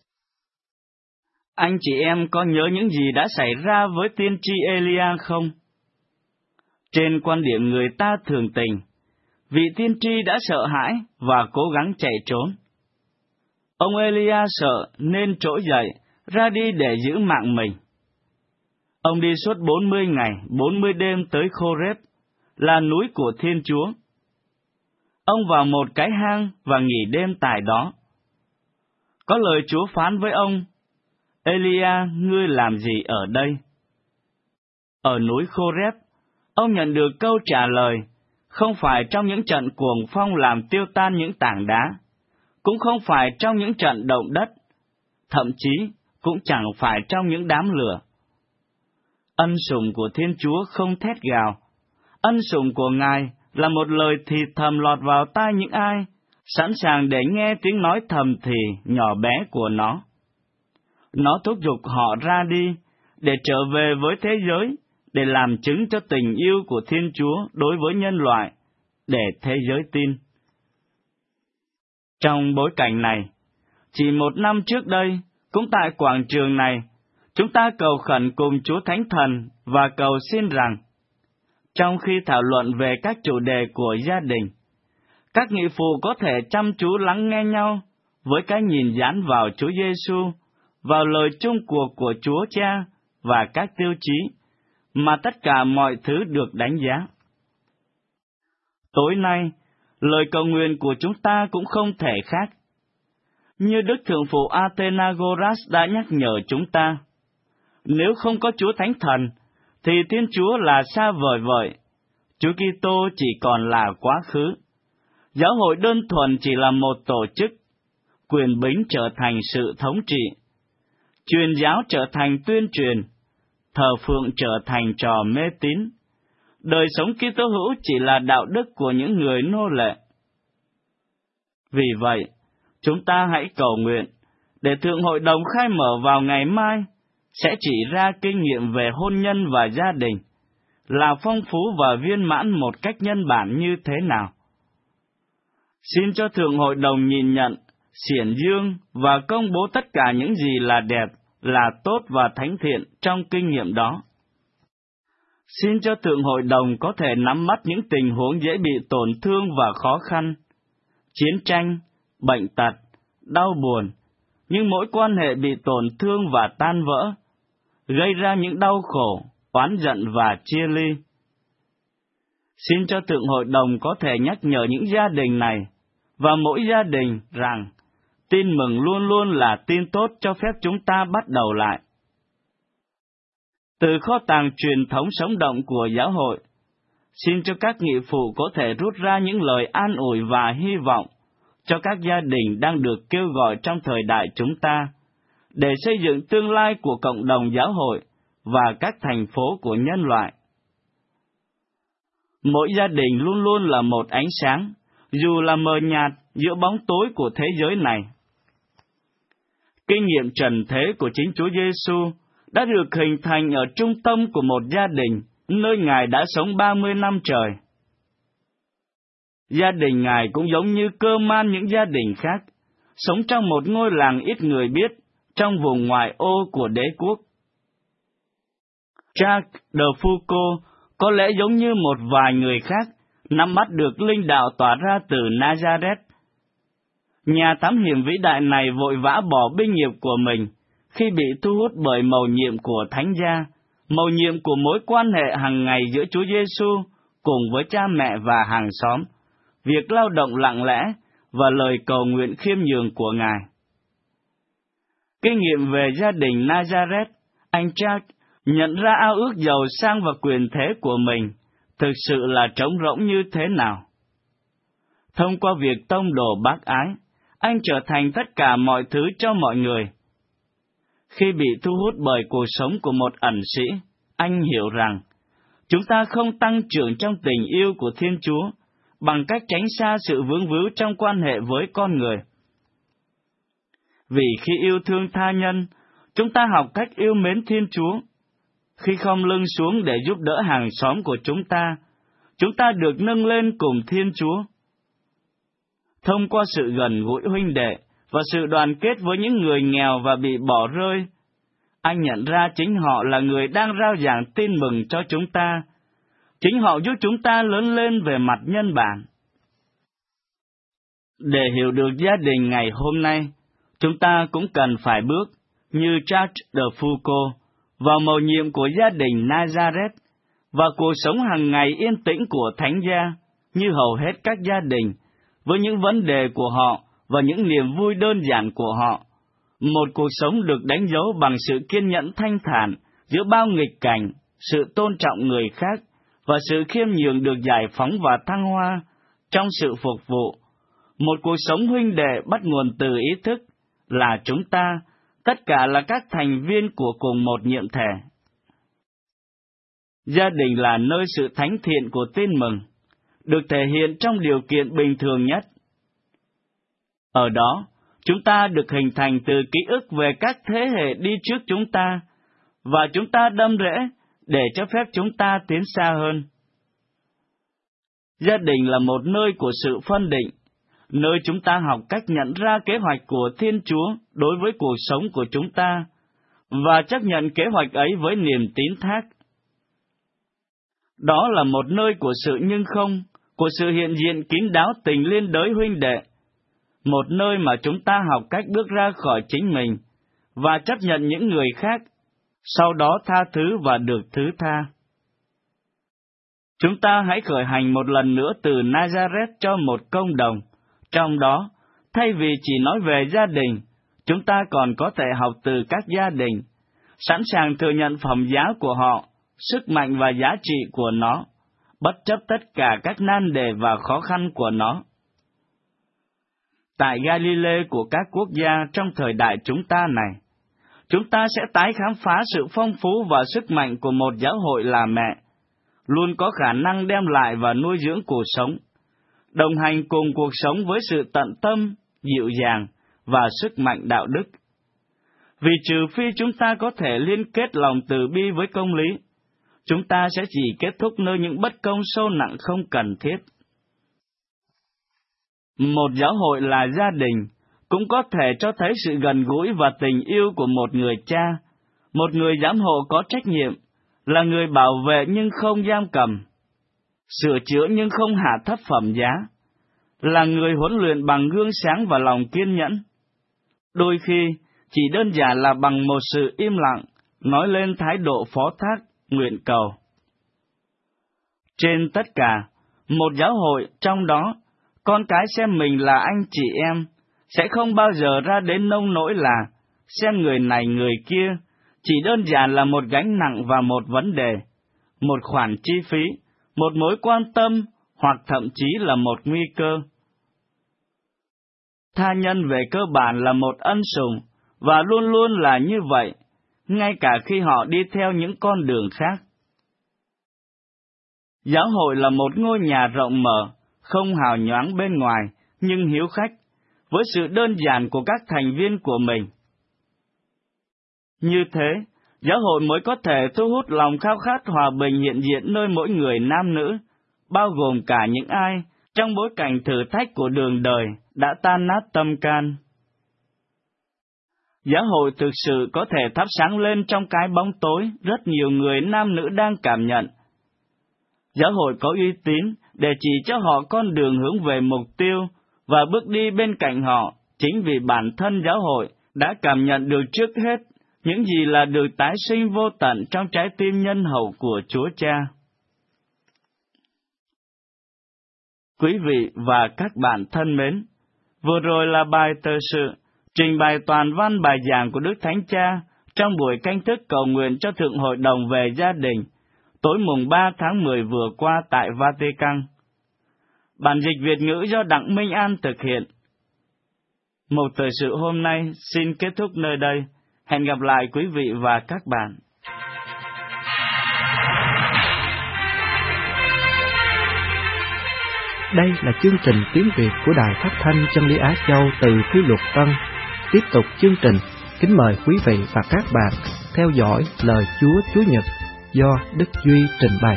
Anh chị em có nhớ những gì đã xảy ra với tiên tri Elia không? Trên quan điểm người ta thường tình, vị tiên tri đã sợ hãi và cố gắng chạy trốn. Ông Elia sợ nên trỗi dậy, ra đi để giữ mạng mình. Ông đi suốt 40 ngày, 40 đêm tới Khoreb, là núi của Thiên Chúa. Ông vào một cái hang và nghỉ đêm tại đó. Có lời Chúa phán với ông: Elia, ngươi làm gì ở đây? Ở núi Khoreb, ông nhận được câu trả lời, không phải trong những trận cuồng phong làm tiêu tan những tảng đá, cũng không phải trong những trận động đất, thậm chí cũng chẳng phải trong những đám lửa. Ân sủng của Thiên Chúa không thét gào. Ân sủng của Ngài là một lời thì thầm lọt vào tai những ai sẵn sàng để nghe tiếng nói thầm thì nhỏ bé của nó. Nó thúc giục họ ra đi để trở về với thế giới, để làm chứng cho tình yêu của Thiên Chúa đối với nhân loại, để thế giới tin. Trong bối cảnh này, chỉ 1 năm trước đây, cũng tại quảng trường này, chúng ta cầu khẩn cùng Chúa Thánh Thần và cầu xin rằng, trong khi thảo luận về các chủ đề của gia đình, các nghị phụ có thể chăm chú lắng nghe nhau với cái nhìn dán vào Chúa Giêsu, vào lời chung cuộc của Chúa Cha và các tiêu chí mà tất cả mọi thứ được đánh giá. Tối nay, lời cầu nguyện của chúng ta cũng không thể khác. Như Đức Thượng phụ Athenagoras đã nhắc nhở chúng ta, nếu không có Chúa Thánh Thần, thì Thiên Chúa là xa vời vợi, Chúa Kitô chỉ còn là quá khứ. Giáo hội đơn thuần chỉ là một tổ chức, quyền bính trở thành sự thống trị, truyền giáo trở thành tuyên truyền, thờ phượng trở thành trò mê tín. Đời sống Kitô hữu chỉ là đạo đức của những người nô lệ. Vì vậy, chúng ta hãy cầu nguyện để Thượng Hội đồng khai mở vào ngày mai sẽ chỉ ra kinh nghiệm về hôn nhân và gia đình, là phong phú và viên mãn một cách nhân bản như thế nào. Xin cho Thượng Hội đồng nhìn nhận, xiển dương và công bố tất cả những gì là đẹp, là tốt và thánh thiện trong kinh nghiệm đó. Xin cho Thượng Hội đồng có thể nắm bắt những tình huống dễ bị tổn thương và khó khăn, chiến tranh, bệnh tật, đau buồn, những mối quan hệ bị tổn thương và tan vỡ, gây ra những đau khổ, oán giận và chia ly. Xin cho Thượng Hội đồng có thể nhắc nhở những gia đình này và mỗi gia đình rằng tin mừng luôn luôn là tin tốt cho phép chúng ta bắt đầu lại. Từ kho tàng truyền thống sống động của giáo hội, xin cho các nghị phụ có thể rút ra những lời an ủi và hy vọng cho các gia đình đang được kêu gọi trong thời đại chúng ta, để xây dựng tương lai của cộng đồng giáo hội và các thành phố của nhân loại. Mỗi gia đình luôn luôn là một ánh sáng, dù là mờ nhạt giữa bóng tối của thế giới này. Kinh nghiệm trần thế của chính Chúa Giêsu đã được hình thành ở trung tâm của một gia đình, nơi Ngài đã sống 30 năm trời. Gia đình Ngài cũng giống như cơ man những gia đình khác, sống trong một ngôi làng ít người biết, trong vùng ngoại ô của đế quốc. Jacques de Foucault có lẽ giống như một vài người khác, nắm bắt được linh đạo tỏa ra từ Nazareth. Nhà thám hiểm vĩ đại này vội vã bỏ binh nghiệp của mình khi bị thu hút bởi mầu nhiệm của Thánh gia, mầu nhiệm của mối quan hệ hàng ngày giữa Chúa Giêsu cùng với cha mẹ và hàng xóm, việc lao động lặng lẽ và lời cầu nguyện khiêm nhường của Ngài. Kinh nghiệm về gia đình Nazareth, anh Jacques nhận ra ao ước giàu sang và quyền thế của mình thực sự là trống rỗng như thế nào. Thông qua việc tông đồ bác ái, anh trở thành tất cả mọi thứ cho mọi người. Khi bị thu hút bởi cuộc sống của một ẩn sĩ, anh hiểu rằng chúng ta không tăng trưởng trong tình yêu của Thiên Chúa bằng cách tránh xa sự vướng víu trong quan hệ với con người. Vì khi yêu thương tha nhân, chúng ta học cách yêu mến Thiên Chúa. Khi khom lưng xuống để giúp đỡ hàng xóm của chúng ta được nâng lên cùng Thiên Chúa. Thông qua sự gần gũi huynh đệ và sự đoàn kết với những người nghèo và bị bỏ rơi, anh nhận ra chính họ là người đang rao giảng tin mừng cho chúng ta. Chính họ giúp chúng ta lớn lên về mặt nhân bản. Để hiểu được gia đình ngày hôm nay, chúng ta cũng cần phải bước, như Jacques de Foucault, vào mầu nhiệm của gia đình Nazareth và cuộc sống hàng ngày yên tĩnh của Thánh gia, như hầu hết các gia đình, với những vấn đề của họ và những niềm vui đơn giản của họ. Một cuộc sống được đánh dấu bằng sự kiên nhẫn thanh thản giữa bao nghịch cảnh, sự tôn trọng người khác và sự khiêm nhường được giải phóng và thăng hoa trong sự phục vụ. Một cuộc sống huynh đệ bắt nguồn từ ý thức là chúng ta, tất cả là các thành viên của cùng một nhiệm thể. Gia đình là nơi sự thánh thiện của tin mừng, được thể hiện trong điều kiện bình thường nhất. Ở đó, chúng ta được hình thành từ ký ức về các thế hệ đi trước chúng ta, và chúng ta đâm rễ để cho phép chúng ta tiến xa hơn. Gia đình là một nơi của sự phân định, nơi chúng ta học cách nhận ra kế hoạch của Thiên Chúa đối với cuộc sống của chúng ta, và chấp nhận kế hoạch ấy với niềm tín thác. Đó là một nơi của sự nhưng không, của sự hiện diện kín đáo tình liên đới huynh đệ, một nơi mà chúng ta học cách bước ra khỏi chính mình và chấp nhận những người khác, sau đó tha thứ và được thứ tha. Chúng ta hãy khởi hành một lần nữa từ Nazareth cho một công đồng, trong đó, thay vì chỉ nói về gia đình, chúng ta còn có thể học từ các gia đình, sẵn sàng thừa nhận phẩm giá của họ, sức mạnh và giá trị của nó, bất chấp tất cả các nan đề và khó khăn của nó. Tại Galilee của các quốc gia trong thời đại chúng ta này, chúng ta sẽ tái khám phá sự phong phú và sức mạnh của một giáo hội là mẹ, luôn có khả năng đem lại và nuôi dưỡng cuộc sống, đồng hành cùng cuộc sống với sự tận tâm, dịu dàng và sức mạnh đạo đức. Vì trừ phi chúng ta có thể liên kết lòng từ bi với công lý, chúng ta sẽ chỉ kết thúc nơi những bất công sâu nặng không cần thiết. Một giáo hội là gia đình, cũng có thể cho thấy sự gần gũi và tình yêu của một người cha, một người giám hộ có trách nhiệm, là người bảo vệ nhưng không giam cầm, sửa chữa nhưng không hạ thấp phẩm giá, là người huấn luyện bằng gương sáng và lòng kiên nhẫn. Đôi khi, chỉ đơn giản là bằng một sự im lặng, nói lên thái độ phó thác, nguyện cầu. Trên tất cả, một giáo hội trong đó, con cái xem mình là anh chị em, sẽ không bao giờ ra đến nông nỗi là xem người này người kia, chỉ đơn giản là một gánh nặng và một vấn đề, một khoản chi phí, một mối quan tâm, hoặc thậm chí là một nguy cơ. Tha nhân về cơ bản là một ân sủng, và luôn luôn là như vậy, ngay cả khi họ đi theo những con đường khác. Giáo hội là một ngôi nhà rộng mở, không hào nhoáng bên ngoài, nhưng hiếu khách, với sự đơn giản của các thành viên của mình. Như thế, giáo hội mới có thể thu hút lòng khao khát hòa bình hiện diện nơi mỗi người nam nữ, bao gồm cả những ai trong bối cảnh thử thách của đường đời đã tan nát tâm can. Giáo hội thực sự có thể thắp sáng lên trong cái bóng tối rất nhiều người nam nữ đang cảm nhận. Giáo hội có uy tín để chỉ cho họ con đường hướng về mục tiêu và bước đi bên cạnh họ, chính vì bản thân giáo hội đã cảm nhận được trước hết những gì là được tái sinh vô tận trong trái tim nhân hậu của Chúa Cha. Quý vị và các bạn thân mến, vừa rồi là bài tờ sự, trình bày toàn văn bài giảng của Đức Thánh Cha trong buổi canh thức cầu nguyện cho Thượng Hội đồng về gia đình, tối mùng 3 tháng 10 vừa qua tại Vatican. Bản dịch Việt ngữ do Đặng Minh An thực hiện. Một thời sự hôm nay xin kết thúc nơi đây. Hẹn gặp lại quý vị và các bạn. Đây là chương trình tiếng Việt của Đài Phát thanh Chân lý Á Châu từ Phía Luật Tân. Tiếp tục chương trình, kính mời quý vị và các bạn theo dõi lời Chúa Chúa Nhật do Đức Duy trình bày.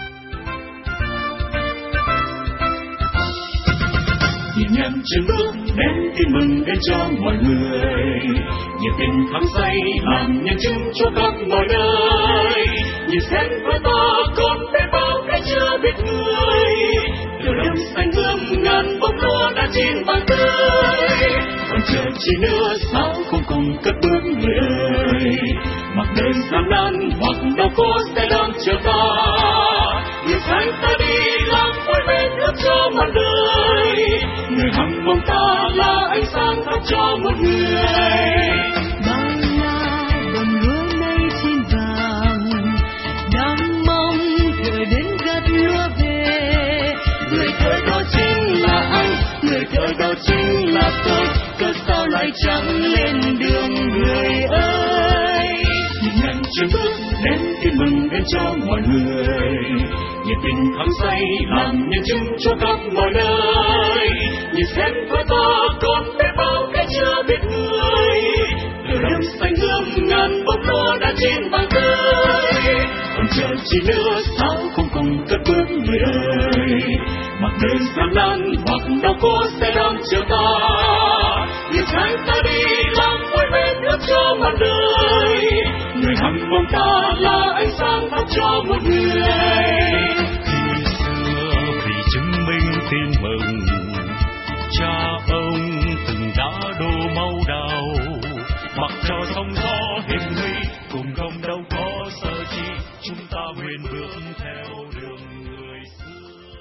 Nhìn nhân chân bước đến tin mừng đến cho mọi người, nhiệt tình thắm say làm nhân chứng cho khắp mọi nơi. Nhìn xem với ta còn biết bao cái chưa biết người, điều đêm xanh ươm ngàn bông lúa đã chín vàng tươi. Còn chờ chi nữa sao không cùng cất bước người ơi, mặc đời gian nan hoặc đau khổ sẽ đón chờ ta. Người sáng ta đi làm vui vẻ nước cho mọi đời, người hằng mong ta là ánh sáng thắp cho một người. Bao la đồng lúa nay chín vàng, đang mong thời đến gặt lúa về. Người thời đó chính là anh, người thời đó chính là tôi, cớ sao lại chẳng lên đường người ơi. Nhận chân bước đến tin mừng đến cho mọi người, nhiệt tình thắm say làm nhân chứng cho khắp mọi nơi. Nhìn xem với ta còn biết bao cái chưa biết người, từ đêm xanh ươm ngàn bông lúa đã chín vàng tươi. Còn chờ chi nữa sao không cùng cất bước người ơi, mặc đời gian nan hoặc đau khổ sẽ đón chờ ta. Người sáng ta đi làm vui vẻ nước cho mọi đời, người hằng mong ta là ánh sáng thắp cho một người. Khi xưa vì chứng minh tin mừng, cha ông từng đã đổ máu đào, mặc cho sóng gió hiểm nguy cùng không đâu có sợ chi, chúng ta nguyện bước theo đường người xưa.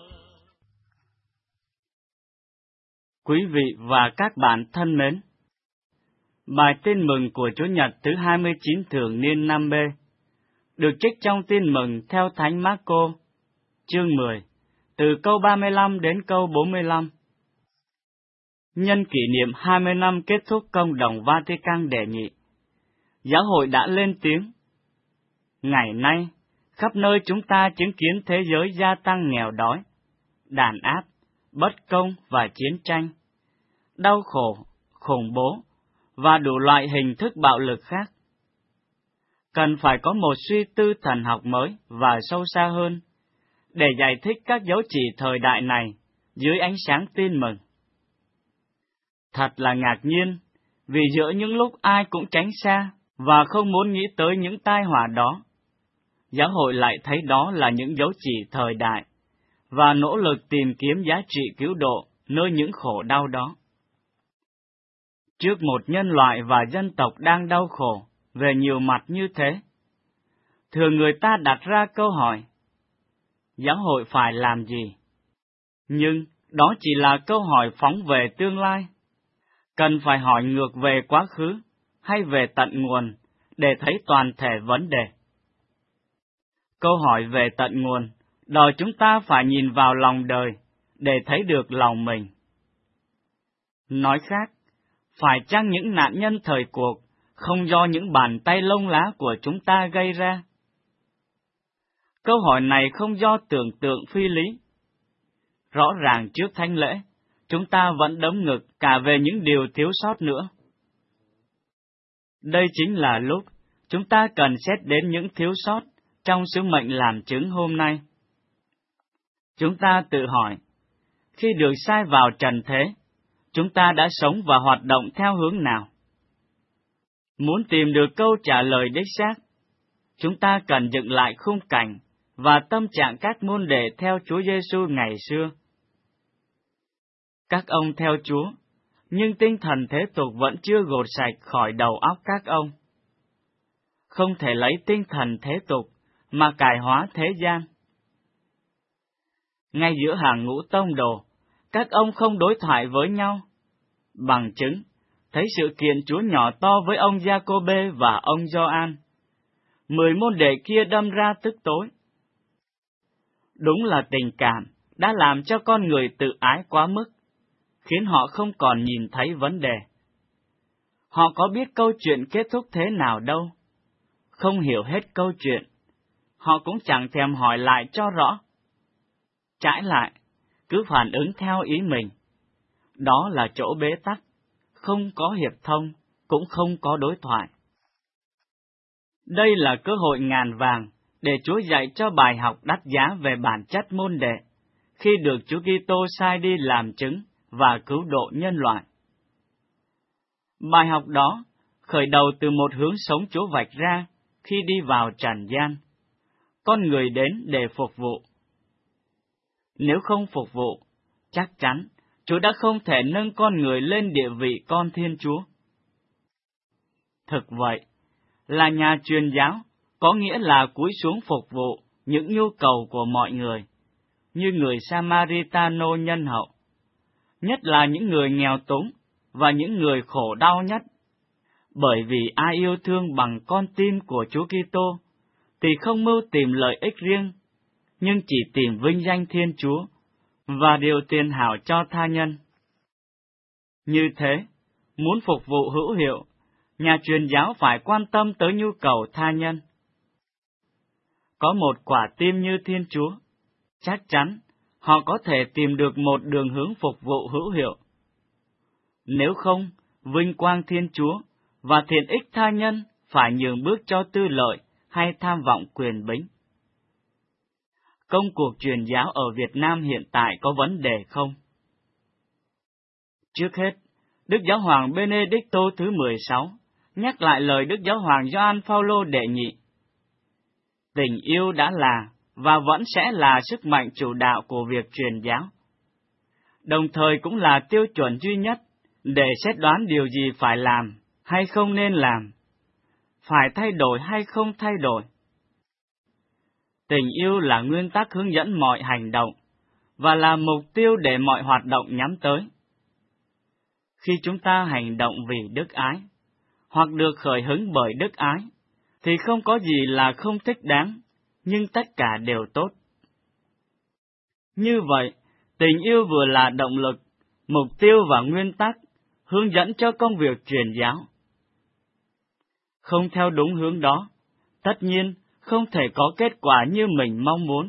Quý vị và các bạn thân mến, bài tin mừng của Chủ nhật thứ 29 thường niên năm B được trích trong tin mừng theo Thánh Mác-cô, chương 10, từ câu 35 đến câu 45. Nhân kỷ niệm 20 năm kết thúc Công đồng Vatican đệ nhị, Giáo hội đã lên tiếng: ngày nay, khắp nơi chúng ta chứng kiến thế giới gia tăng nghèo đói, đàn áp, bất công và chiến tranh, đau khổ, khủng bố và đủ loại hình thức bạo lực khác. Cần phải có một suy tư thần học mới và sâu xa hơn để giải thích các dấu chỉ thời đại này dưới ánh sáng tin mừng. Thật là ngạc nhiên, vì giữa những lúc ai cũng tránh xa và không muốn nghĩ tới những tai họa đó, giáo hội lại thấy đó là những dấu chỉ thời đại và nỗ lực tìm kiếm giá trị cứu độ nơi những khổ đau đó. Trước một nhân loại và dân tộc đang đau khổ về nhiều mặt như thế, thường người ta đặt ra câu hỏi: giáo hội phải làm gì? Nhưng đó chỉ là câu hỏi phóng về tương lai. Cần phải hỏi ngược về quá khứ hay về tận nguồn để thấy toàn thể vấn đề. Câu hỏi về tận nguồn đòi chúng ta phải nhìn vào lòng đời để thấy được lòng mình. Nói khác, phải chăng những nạn nhân thời cuộc không do những bàn tay lông lá của chúng ta gây ra? Câu hỏi này không do tưởng tượng phi lý. Rõ ràng trước thánh lễ, chúng ta vẫn đấm ngực cả về những điều thiếu sót nữa. Đây chính là lúc chúng ta cần xét đến những thiếu sót trong sứ mệnh làm chứng hôm nay. Chúng ta tự hỏi, khi được sai vào trần thế, chúng ta đã sống và hoạt động theo hướng nào? Muốn tìm được câu trả lời đích xác, chúng ta cần dựng lại khung cảnh và tâm trạng các môn đệ theo Chúa Giêsu ngày xưa. Các ông theo Chúa, nhưng tinh thần thế tục vẫn chưa gột sạch khỏi đầu óc các ông. Không thể lấy tinh thần thế tục mà cải hóa thế gian. Ngay giữa hàng ngũ tông đồ, các ông không đối thoại với nhau. Bằng chứng, thấy sự kiện Chúa nhỏ to với ông Giacôbê và ông Gioan. 10 môn đệ kia đâm ra tức tối. Đúng là tình cảm đã làm cho con người tự ái quá mức, khiến họ không còn nhìn thấy vấn đề. Họ có biết câu chuyện kết thúc thế nào đâu. Không hiểu hết câu chuyện, họ cũng chẳng thèm hỏi lại cho rõ. Trái lại, cứ phản ứng theo ý mình. Đó là chỗ bế tắc, không có hiệp thông, cũng không có đối thoại. Đây là cơ hội ngàn vàng để Chúa dạy cho bài học đắt giá về bản chất môn đệ, khi được Chúa Kitô sai đi làm chứng và cứu độ nhân loại. Bài học đó khởi đầu từ một hướng sống Chúa vạch ra khi đi vào trần gian. Con người đến để phục vụ. Nếu không phục vụ, chắc chắn Chúa đã không thể nâng con người lên địa vị con Thiên Chúa. Thực vậy, là nhà truyền giáo có nghĩa là cúi xuống phục vụ những nhu cầu của mọi người, như người Samaritano nhân hậu, nhất là những người nghèo túng và những người khổ đau nhất. Bởi vì ai yêu thương bằng con tim của Chúa Kitô thì không mưu tìm lợi ích riêng, nhưng chỉ tìm vinh danh Thiên Chúa và điều tiền hảo cho tha nhân. Như thế, muốn phục vụ hữu hiệu, nhà truyền giáo phải quan tâm tới nhu cầu tha nhân. Có một quả tim như Thiên Chúa, chắc chắn họ có thể tìm được một đường hướng phục vụ hữu hiệu. Nếu không, vinh quang Thiên Chúa và thiện ích tha nhân phải nhường bước cho tư lợi hay tham vọng quyền bính. Công cuộc truyền giáo ở Việt Nam hiện tại có vấn đề không? Trước hết, Đức Giáo hoàng Benedicto thứ 16 nhắc lại lời Đức Giáo hoàng Gioan Phaolô đệ nhị. Tình yêu đã là và vẫn sẽ là sức mạnh chủ đạo của việc truyền giáo, đồng thời cũng là tiêu chuẩn duy nhất để xét đoán điều gì phải làm hay không nên làm, phải thay đổi hay không thay đổi. Tình yêu là nguyên tắc hướng dẫn mọi hành động và là mục tiêu để mọi hoạt động nhắm tới. Khi chúng ta hành động vì đức ái, hoặc được khởi hứng bởi đức ái, thì không có gì là không thích đáng, nhưng tất cả đều tốt. Như vậy, tình yêu vừa là động lực, mục tiêu và nguyên tắc, hướng dẫn cho công việc truyền giáo. Không theo đúng hướng đó, tất nhiên không thể có kết quả như mình mong muốn.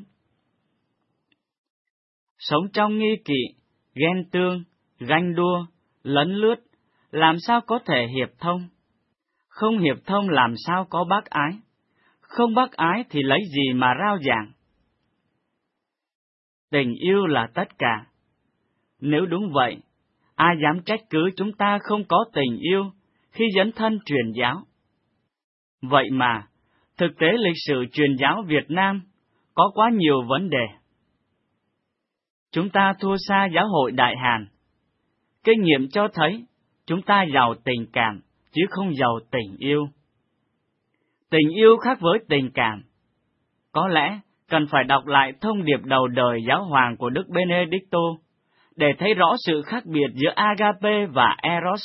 Sống trong nghi kỵ, ghen tương, ganh đua, lấn lướt, làm sao có thể hiệp thông? Không hiệp thông làm sao có bác ái? Không bác ái thì lấy gì mà rao giảng? Tình yêu là tất cả. Nếu đúng vậy, ai dám trách cứ chúng ta không có tình yêu khi dấn thân truyền giáo? Vậy mà, thực tế lịch sử truyền giáo Việt Nam có quá nhiều vấn đề. Chúng ta thua xa giáo hội Đại Hàn. Kinh nghiệm cho thấy chúng ta giàu tình cảm, chứ không giàu tình yêu. Tình yêu khác với tình cảm. Có lẽ cần phải đọc lại thông điệp đầu đời giáo hoàng của Đức Benedicto để thấy rõ sự khác biệt giữa agape và eros.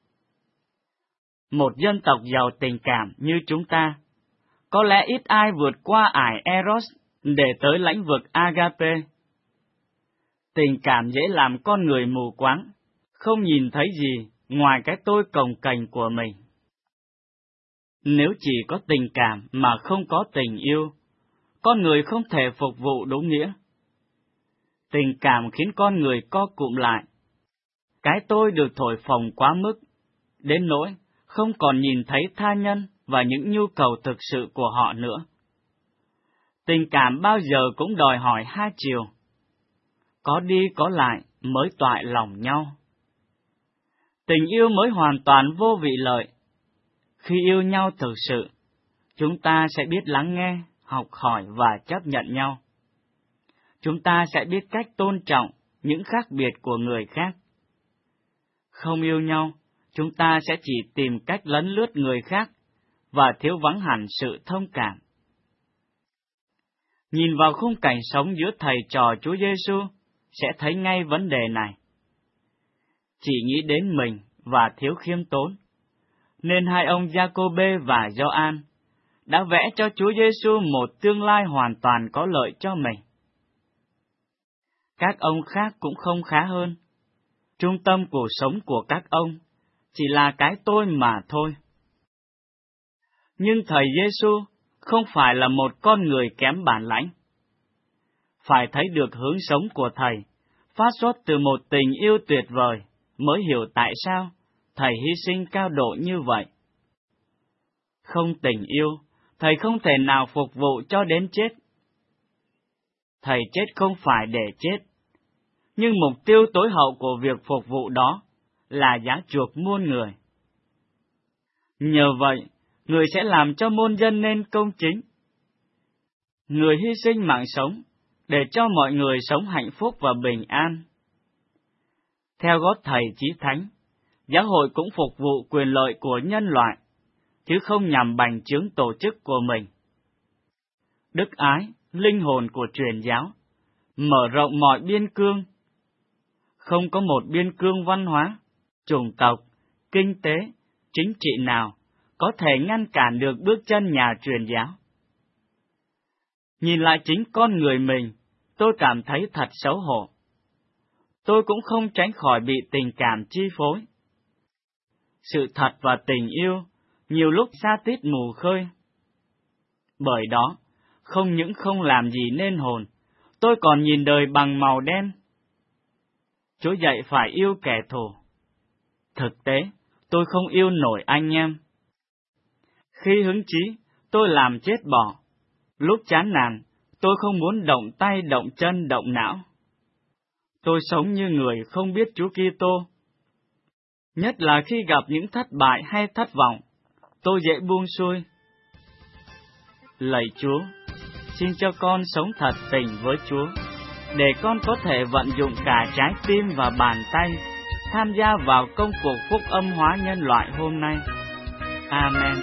Một dân tộc giàu tình cảm như chúng ta, có lẽ ít ai vượt qua ải eros để tới lãnh vực agape. Tình cảm dễ làm con người mù quáng, không nhìn thấy gì ngoài cái tôi cồng kềnh của mình. Nếu chỉ có tình cảm mà không có tình yêu, con người không thể phục vụ đúng nghĩa. Tình cảm khiến con người co cụm lại. Cái tôi được thổi phồng quá mức, đến nỗi không còn nhìn thấy tha nhân và những nhu cầu thực sự của họ nữa. Tình cảm bao giờ cũng đòi hỏi hai chiều. Có đi có lại, mới toại lòng nhau. Tình yêu mới hoàn toàn vô vị lợi. Khi yêu nhau thực sự, chúng ta sẽ biết lắng nghe, học hỏi và chấp nhận nhau. Chúng ta sẽ biết cách tôn trọng những khác biệt của người khác. Không yêu nhau, chúng ta sẽ chỉ tìm cách lấn lướt người khác và thiếu vắng hẳn sự thông cảm. Nhìn vào khung cảnh sống giữa thầy trò Chúa Giêsu sẽ thấy ngay vấn đề này. Chỉ nghĩ đến mình và thiếu khiêm tốn, nên hai ông Giacôbê và Gioan đã vẽ cho Chúa Giêsu một tương lai hoàn toàn có lợi cho mình. Các ông khác cũng không khá hơn. Trung tâm cuộc sống của các ông chỉ là cái tôi mà thôi. Nhưng thầy Giêsu không phải là một con người kém bản lãnh. Phải thấy được hướng sống của thầy phát xuất từ một tình yêu tuyệt vời mới hiểu tại sao thầy hy sinh cao độ như vậy. Không tình yêu, thầy không thể nào phục vụ cho đến chết. Thầy chết không phải để chết, nhưng mục tiêu tối hậu của việc phục vụ đó là giá chuộc muôn người. Nhờ vậy, người sẽ làm cho muôn dân nên công chính. Người hy sinh mạng sống để cho mọi người sống hạnh phúc và bình an. Theo gót thầy Chí Thánh, giáo hội cũng phục vụ quyền lợi của nhân loại, chứ không nhằm bành trướng tổ chức của mình. Đức ái, linh hồn của truyền giáo, mở rộng mọi biên cương. Không có một biên cương văn hóa, chủng tộc, kinh tế, chính trị nào có thể ngăn cản được bước chân nhà truyền giáo. Nhìn lại chính con người mình, tôi cảm thấy thật xấu hổ. Tôi cũng không tránh khỏi bị tình cảm chi phối. Sự thật và tình yêu nhiều lúc sa tít mù khơi. Bởi đó, không những không làm gì nên hồn, tôi còn nhìn đời bằng màu đen. Chúa dạy phải yêu kẻ thù. Thực tế, tôi không yêu nổi anh em. Khi hứng chí, tôi làm chết bỏ. Lúc chán nản, tôi không muốn động tay, động chân, động não. Tôi sống như người không biết Chúa Kitô. Nhất là khi gặp những thất bại hay thất vọng, tôi dễ buông xuôi. Lạy Chúa, xin cho con sống thật tình với Chúa, để con có thể vận dụng cả trái tim và bàn tay, tham gia vào công cuộc phúc âm hóa nhân loại hôm nay. Amen.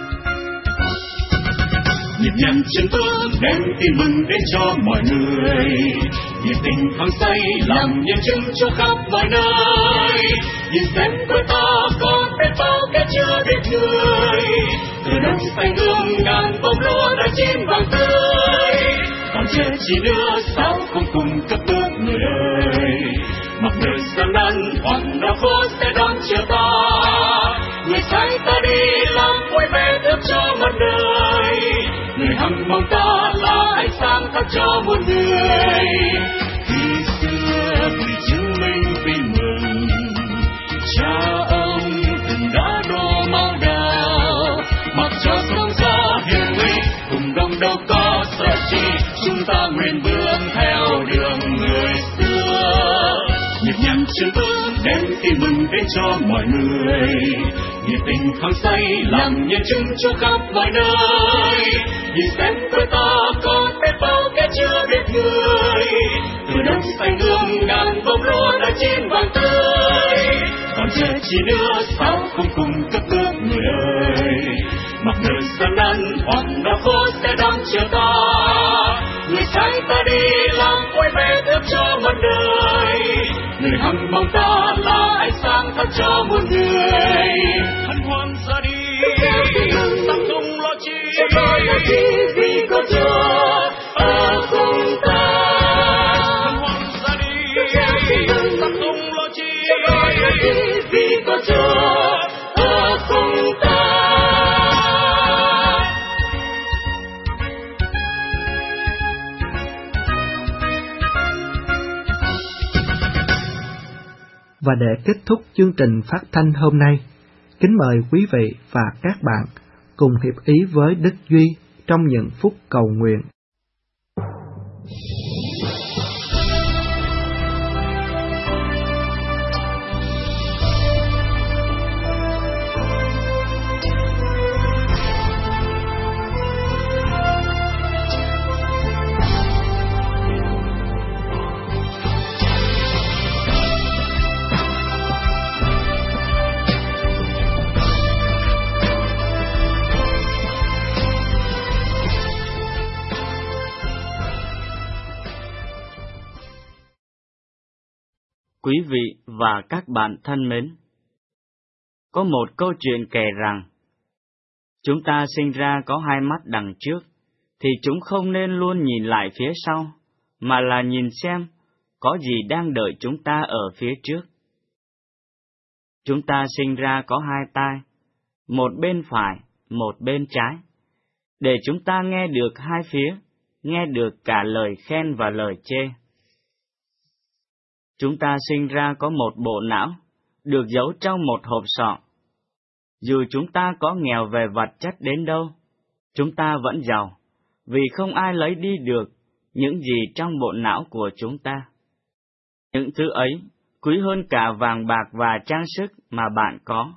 Nhịp nhàng chân bước đem tin mừng đến cho mọi người, nhiệt tình thăng say làm nhân chứng cho khắp mọi nơi. Nhìn xem quê ta có biết bao kẻ chưa biết người, từ đất xanh ươm ngàn bông lúa đã chín vàng tươi. Còn chưa chỉ nữa sao không cùng cất bước người ơi, mặc đời gian nan hoặc đau khổ sẽ đón chờ ta. Người sai ta đi làm quay về tiếp cho mặt đời, người hằng mong ta là ánh sáng thắp cho muôn người. Khi xưa vì chứng minh tin mừng, cha ông từng đã đổ máu đào, mặc cho sóng gió hiểm nguy cùng đông đâu có sợ chi. Chúng ta nguyện bước theo đường người xưa, nhịp nhàng chân bước đem tin mừng đến cho mọi người, nhiệt tình hăng say làm nhân chứng cho khắp mọi nơi. Nhìn xem quê ta có biết bao kẻ chưa biết người, từ đất xanh ươm ngàn bông lúa đã chín vàng tươi. Còn chờ chi nữa sao không cùng cất bước người ơi, mặc đời gian nan hoặc đau khổ sẽ đón chờ ta. Người sai ta đi làm quay về tiếp cho muôn đời, người hằng mong ta là ánh sáng thắp cho muôn người. Hân hoan ra đi, ta không lo chi, vì có Chúa ở cùng ta. Hân hoan ra đi, ta không lo chi, vì có Chúa ở cùng ta. Và để kết thúc chương trình phát thanh hôm nay, kính mời quý vị và các bạn cùng hiệp ý với Đức Duy trong những phút cầu nguyện. Quý vị và các bạn thân mến, có một câu chuyện kể rằng, chúng ta sinh ra có hai mắt đằng trước, thì chúng không nên luôn nhìn lại phía sau, mà là nhìn xem có gì đang đợi chúng ta ở phía trước. Chúng ta sinh ra có hai tai, một bên phải, một bên trái, để chúng ta nghe được hai phía, nghe được cả lời khen và lời chê. Chúng ta sinh ra có một bộ não, được giấu trong một hộp sọ. Dù chúng ta có nghèo về vật chất đến đâu, chúng ta vẫn giàu, vì không ai lấy đi được những gì trong bộ não của chúng ta. Những thứ ấy quý hơn cả vàng bạc và trang sức mà bạn có.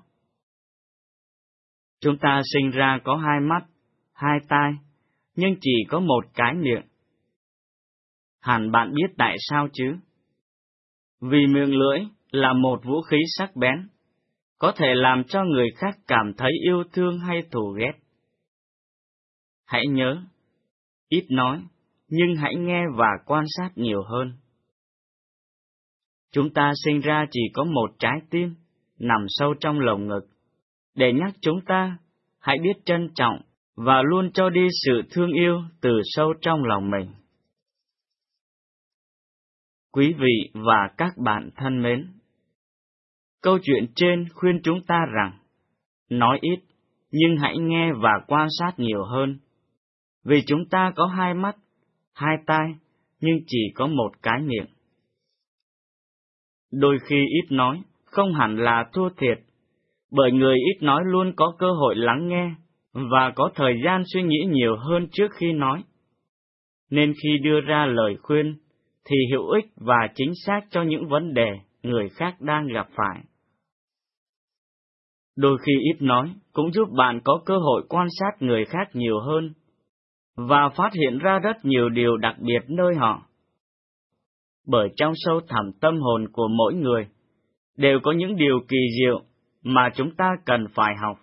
Chúng ta sinh ra có hai mắt, hai tai, nhưng chỉ có một cái miệng. Hẳn bạn biết tại sao chứ? Vì miệng lưỡi là một vũ khí sắc bén, có thể làm cho người khác cảm thấy yêu thương hay thù ghét. Hãy nhớ, ít nói, nhưng hãy nghe và quan sát nhiều hơn. Chúng ta sinh ra chỉ có một trái tim, nằm sâu trong lồng ngực, để nhắc chúng ta hãy biết trân trọng và luôn cho đi sự thương yêu từ sâu trong lòng mình. Quý vị và các bạn thân mến, câu chuyện trên khuyên chúng ta rằng, nói ít, nhưng hãy nghe và quan sát nhiều hơn, vì chúng ta có hai mắt, hai tai, nhưng chỉ có một cái miệng. Đôi khi ít nói không hẳn là thua thiệt, bởi người ít nói luôn có cơ hội lắng nghe và có thời gian suy nghĩ nhiều hơn trước khi nói. Nên khi đưa ra lời khuyên thì hữu ích và chính xác cho những vấn đề người khác đang gặp phải. Đôi khi ít nói cũng giúp bạn có cơ hội quan sát người khác nhiều hơn và phát hiện ra rất nhiều điều đặc biệt nơi họ. Bởi trong sâu thẳm tâm hồn của mỗi người đều có những điều kỳ diệu mà chúng ta cần phải học.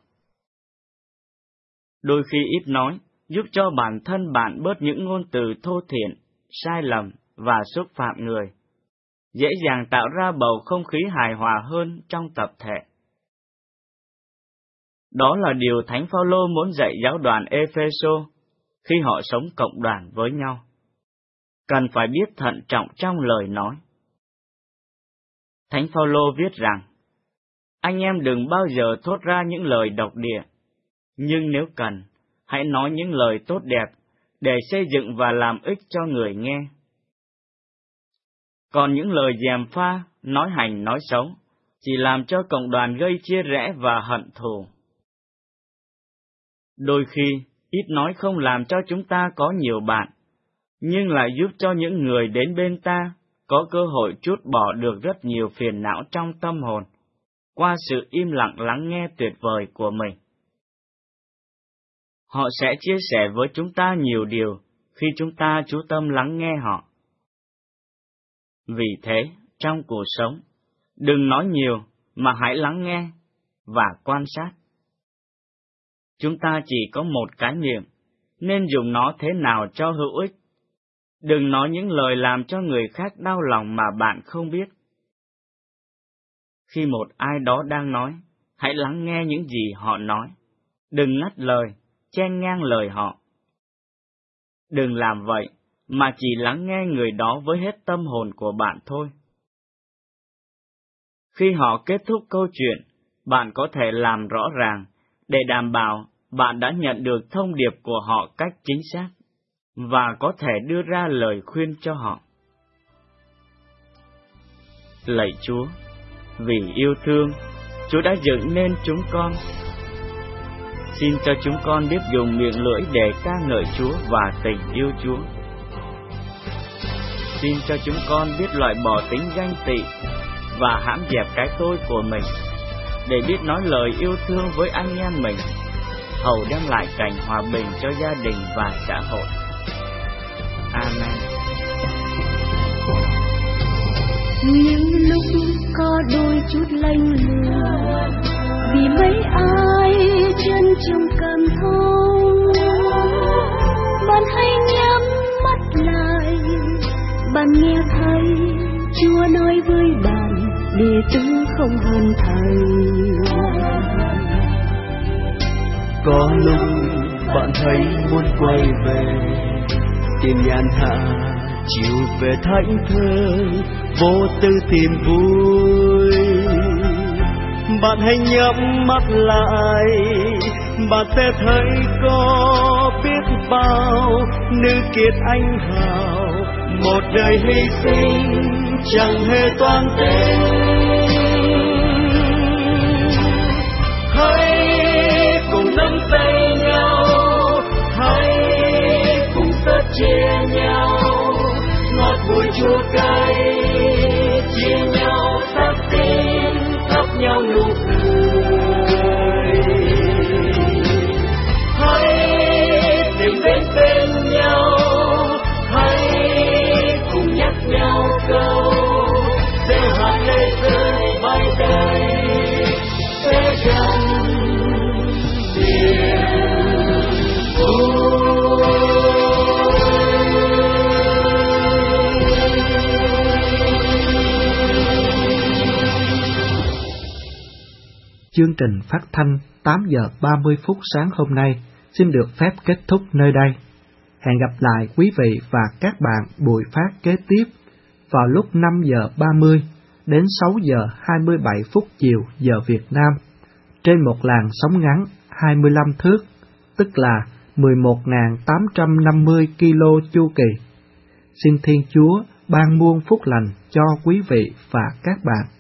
Đôi khi ít nói giúp cho bản thân bạn bớt những ngôn từ thô thiển, sai lầm và xúc phạm người, dễ dàng tạo ra bầu không khí hài hòa hơn trong tập thể. Đó là điều Thánh Phaolô muốn dạy giáo đoàn Ê-phê-sô khi họ sống cộng đoàn với nhau. Cần phải biết thận trọng trong lời nói. Thánh Phaolô viết rằng, anh em đừng bao giờ thốt ra những lời độc địa, nhưng nếu cần, hãy nói những lời tốt đẹp để xây dựng và làm ích cho người nghe. Còn những lời gièm pha, nói hành nói xấu, chỉ làm cho cộng đoàn gây chia rẽ và hận thù. Đôi khi, ít nói không làm cho chúng ta có nhiều bạn, nhưng lại giúp cho những người đến bên ta có cơ hội trút bỏ được rất nhiều phiền não trong tâm hồn, qua sự im lặng lắng nghe tuyệt vời của mình. Họ sẽ chia sẻ với chúng ta nhiều điều khi chúng ta chú tâm lắng nghe họ. Vì thế, trong cuộc sống, đừng nói nhiều mà hãy lắng nghe và quan sát. Chúng ta chỉ có một cái miệng, nên dùng nó thế nào cho hữu ích. Đừng nói những lời làm cho người khác đau lòng mà bạn không biết. Khi một ai đó đang nói, hãy lắng nghe những gì họ nói. Đừng ngắt lời, chen ngang lời họ. Đừng làm vậy, mà chỉ lắng nghe người đó với hết tâm hồn của bạn thôi. Khi họ kết thúc câu chuyện, bạn có thể làm rõ ràng để đảm bảo bạn đã nhận được thông điệp của họ cách chính xác và có thể đưa ra lời khuyên cho họ. Lạy Chúa, vì yêu thương, Chúa đã dựng nên chúng con. Xin cho chúng con biết dùng miệng lưỡi để ca ngợi Chúa và tình yêu Chúa. Xin cho chúng con biết loại bỏ tính ganh tị và hãm dẹp cái tôi của mình, để biết nói lời yêu thương với anh em mình, hầu đem lại cảnh hòa bình cho gia đình và xã hội. Amen. Những lúc có đôi chút lanh lùng, vì mấy ai chân trong cảm thông, bạn hãy nhắm mắt lại, bạn nghe thấy Chúa nói với bạn đệ tử không hơn thầy. Có lúc bạn thấy muốn quay về, tìm nhàn hạ chiều về thảnh thơi, vô tư tìm vui. Bạn hãy nhắm mắt lại, bạn sẽ thấy có biết bao nữ kiệt anh hào, một đời hy sinh chẳng hề toan tính. Hãy cùng nắm tay nhau, hãy cùng sát chia nhau, ngọt bùi chua cay, chia nhau xác tin, khắp nhau nụ cười. Hãy tìm đến bên nhau, hãy cùng nhắc nhau câu, sẽ hạt lệ rơi bay đầy, sẽ gần niềm vui. Chương trình phát thanh 8 giờ 30 phút sáng hôm nay xin được phép kết thúc nơi đây. Hẹn gặp lại quý vị và các bạn buổi phát kế tiếp vào lúc 5 giờ 30 đến 6 giờ 27 phút chiều giờ Việt Nam trên một làn sóng ngắn 25 thước, tức là 11.850 kilo chu kỳ. Xin Thiên Chúa ban muôn phúc lành cho quý vị và các bạn.